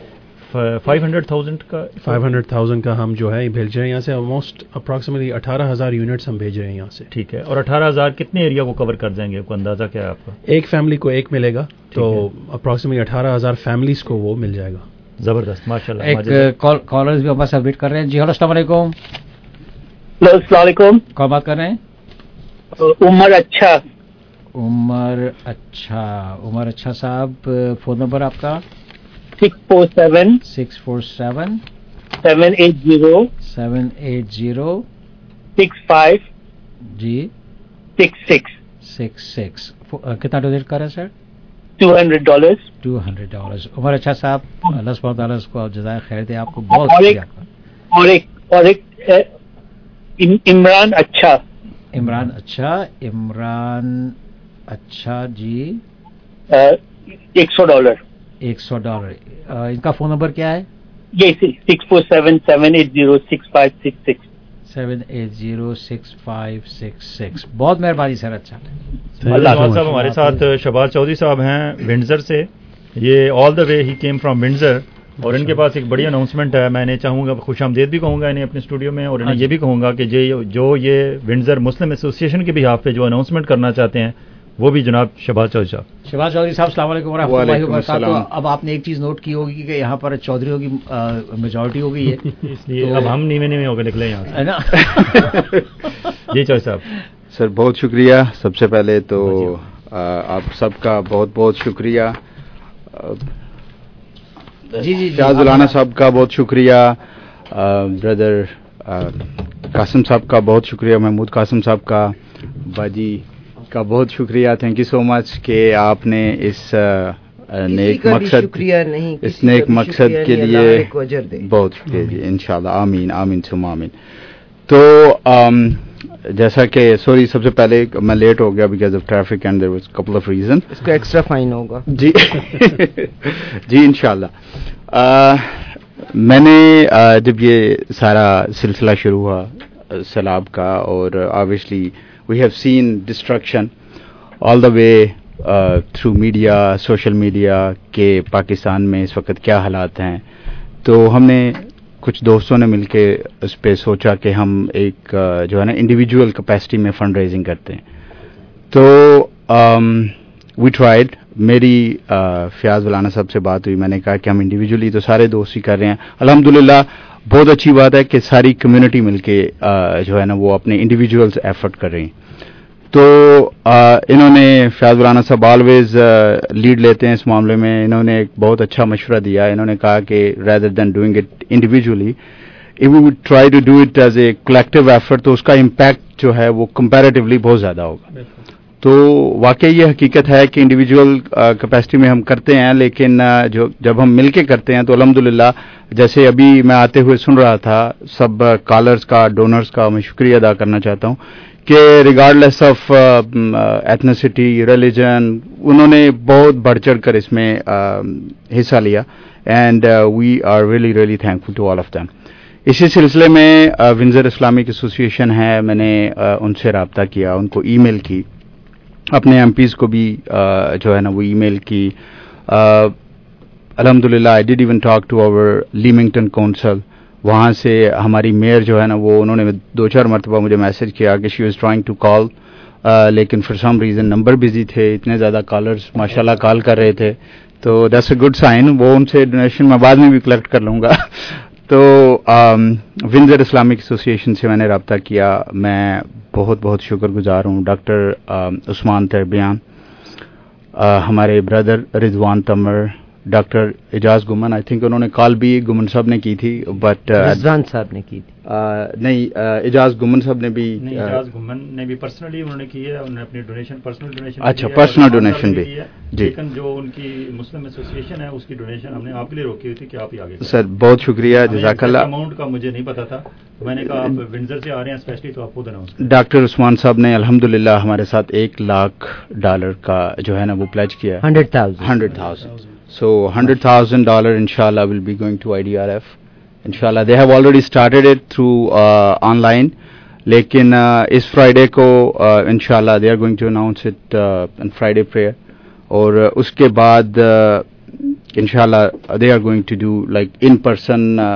500,000 کا ہم جو ہے بھیج رہے ہیں یہاں سے، آلموسٹ اپروکسیمیٹلی 18,000 یونٹس ہم بھیج رہے ہیں یہاں سے. ٹھیک ہے. اور 18,000 کتنے ایریا کو کور کر جائیں گے؟ کو اندازہ کیا ہے آپ کا؟ ایک فیملی کو ایک ملے گا، تو اپروکسیمیٹلی 18,000 فیملیز کو وہ مل جائے گا. زبردست، ماشاء اللہ. ایک کالرز بھی ہمارے ساتھ ویٹ کر رہے ہیں. جی ہلو، السلام علیکم. السلام علیکم. کون بات کر رہے ہیں؟ عمر اچھا. عمر اچھا صاحب، فون نمبر آپ کا؟ 647 780 65 جی 66. کتنا ڈونیٹ کر رہے ہیں سر؟ $200. عمر اچھا صاحب، اللہ سبحانہ تعالیٰ اس کو جزائے خیر دے، آپ کو بہت شکریہ. اور ایک عمران اچھا جی، $100. $100. ان کا فون نمبر کیا ہے؟ یہ 647 780 6566. 7806566. بہت مہربانی سر. اچھا صاحب ہمارے ساتھ شہباز چودھری صاحب ہیں ونڈزر سے. یہ آل دا وے ہی کیم فرام ونڈزر، اور ان کے پاس ایک بڑی اناؤنسمنٹ ہے. میں نے چاہوں گا خوش آمدید بھی کہوں گا انہیں اپنے اسٹوڈیو میں، اور انہیں یہ بھی کہوں گا کہ جو یہ ونڈزر مسلم ایسوسی ایشن کے بہاف پہ جو اناؤنسمنٹ کرنا چاہتے ہیں وہ بھی جناب شہباز چودھری صاحب. السلام علیکم ورحمۃ اللہ وبرکاتہ. اب آپ نے ایک چیز نوٹ کی ہوگی کہ یہاں پر چودھریوں کی میجورٹی ہو گئی ہے، اس لیے اب ہم نیمے ہو کے نکلے یہاں سے نا. جی چودھری صاحب. سر بہت شکریہ. سب سے پہلے تو آپ سب کا بہت بہت شکریہ. جی فیاض الرانا صاحب کا بہت شکریہ، بردر قاسم صاحب کا بہت شکریہ، محمود قاسم صاحب کا، باجی کا بہت شکریہ. تھینک یو سو مچ کہ آپ نے اس نیک مقصد کے لیے بہت شکریہ جی. انشاءاللہ آمین آمین ثم آمین. تو جیسا کہ سوری سب سے پہلے میں لیٹ ہو گیا because of traffic and there was couple of reason. اس کا ایکسٹرا فائن ہوگا جی. جی انشاءاللہ. میں نے جب یہ سارا سلسلہ شروع ہوا سیلاب کا، اور obviously we have seen destruction all the way through media, social media کہ پاکستان میں اس وقت کیا حالات ہیں، تو ہم نے کچھ دوستوں نے مل کے اس پہ سوچا کہ ہم ایک جو ہے نا انڈیویجول کیپیسٹی میں فنڈ ریزنگ کرتے ہیں. تو وی ٹرائیڈ. میری فیاض الرانا صاحب سے بات ہوئی، میں نے کہا کہ ہم انڈیویجولی تو سارے دوست ہی کر رہے ہیں. الحمدللہ بہت اچھی بات ہے کہ ساری کمیونٹی مل کے جو ہے نا وہ اپنے انڈیویجولز ایفرٹ کر رہے ہیں. تو انہوں نے فیاض الرانا صاحب آلویز لیڈ لیتے ہیں اس معاملے میں. انہوں نے ایک بہت اچھا مشورہ دیا. انہوں نے کہا کہ rather than doing it individually if we would try to do it as a collective effort تو اس کا امپیکٹ جو ہے وہ کمپیریٹیولی بہت زیادہ ہوگا. تو واقعی یہ حقیقت ہے کہ انڈیویجول کیپیسٹی میں ہم کرتے ہیں، لیکن جب ہم مل کے کرتے ہیں تو الحمدللہ جیسے ابھی میں آتے ہوئے سن رہا تھا سب کالرز کا، ڈونرز کا میں شکریہ ادا کرنا چاہتا ہوں کہ ریگارڈلیس آف ایتھنیسٹی، ریلیجن، انہوں نے بہت بڑھ چڑھ کر اس میں حصہ لیا. And we are really really thankful to all of them. اسی سلسلے میں ونڈزر اسلامک ایسوسی ایشن ہے، میں نے ان سے رابطہ کیا، ان کو ای میل کی، اپنے ایم پیز کو بھی جو ہے نا وہ ای میل کی. الحمدللہ I did even talk to our Leamington council. وہاں سے ہماری میئر جو ہے نا وہ انہوں نے 2-4 مرتبہ مجھے میسج کیا کہ she was trying to call لیکن for some reason number busy تھے, اتنے زیادہ کالرز ماشاءاللہ کال کر رہے تھے, تو دیٹس اے گڈ سائن. وہ ان سے ڈونیشن میں بعد میں بھی کلیکٹ کر لوں گا. تو ونزر اسلامک ایسوسیشن سے میں نے رابطہ کیا. میں بہت بہت شکر گزار ہوں ڈاکٹر عثمان تربیان, ہمارے بردر رضوان تمر, ڈاکٹر اعجاز گمن. آئی تھنک انہوں نے کال بھی گمن صاحب نے کی تھی, بٹ رضوان صاحب نے کی تھی نہیں, اعجاز گمن صاحب نے بھی, اعجاز گمن نے بھی پرسنلی انہوں نے کی ہے, انہوں نے اپنی ڈونیشن پرسنل ڈونیشن, اچھا پرسنل ڈونیشن بھی جی. لیکن جو ان کی مسلم ایسوسیشن ہے اس کی ڈونیشن ہم نے آپ کے لیے روکی ہوئی تھی کہ آپ ہی آگے. سر بہت شکریہ, جزاک اللہ. اماؤنٹ کا مجھے نہیں پتا تھا, میں نے کہا آپ ونزر سے آ رہے ہیں اسپیشلی, تو آپ خود اناؤنس. ڈاکٹر عثمان صاحب نے الحمدللہ ہمارے ساتھ $1,00,000 کا جو ہے نا وہ پلیج کیا, 100,000. So $100,000 inshallah will be going to IDRF. Inshallah they have already started it through online. Lekin is Friday ko inshallah they are going to announce it on Friday prayer. Aur uske baad inshallah they are going to do like in person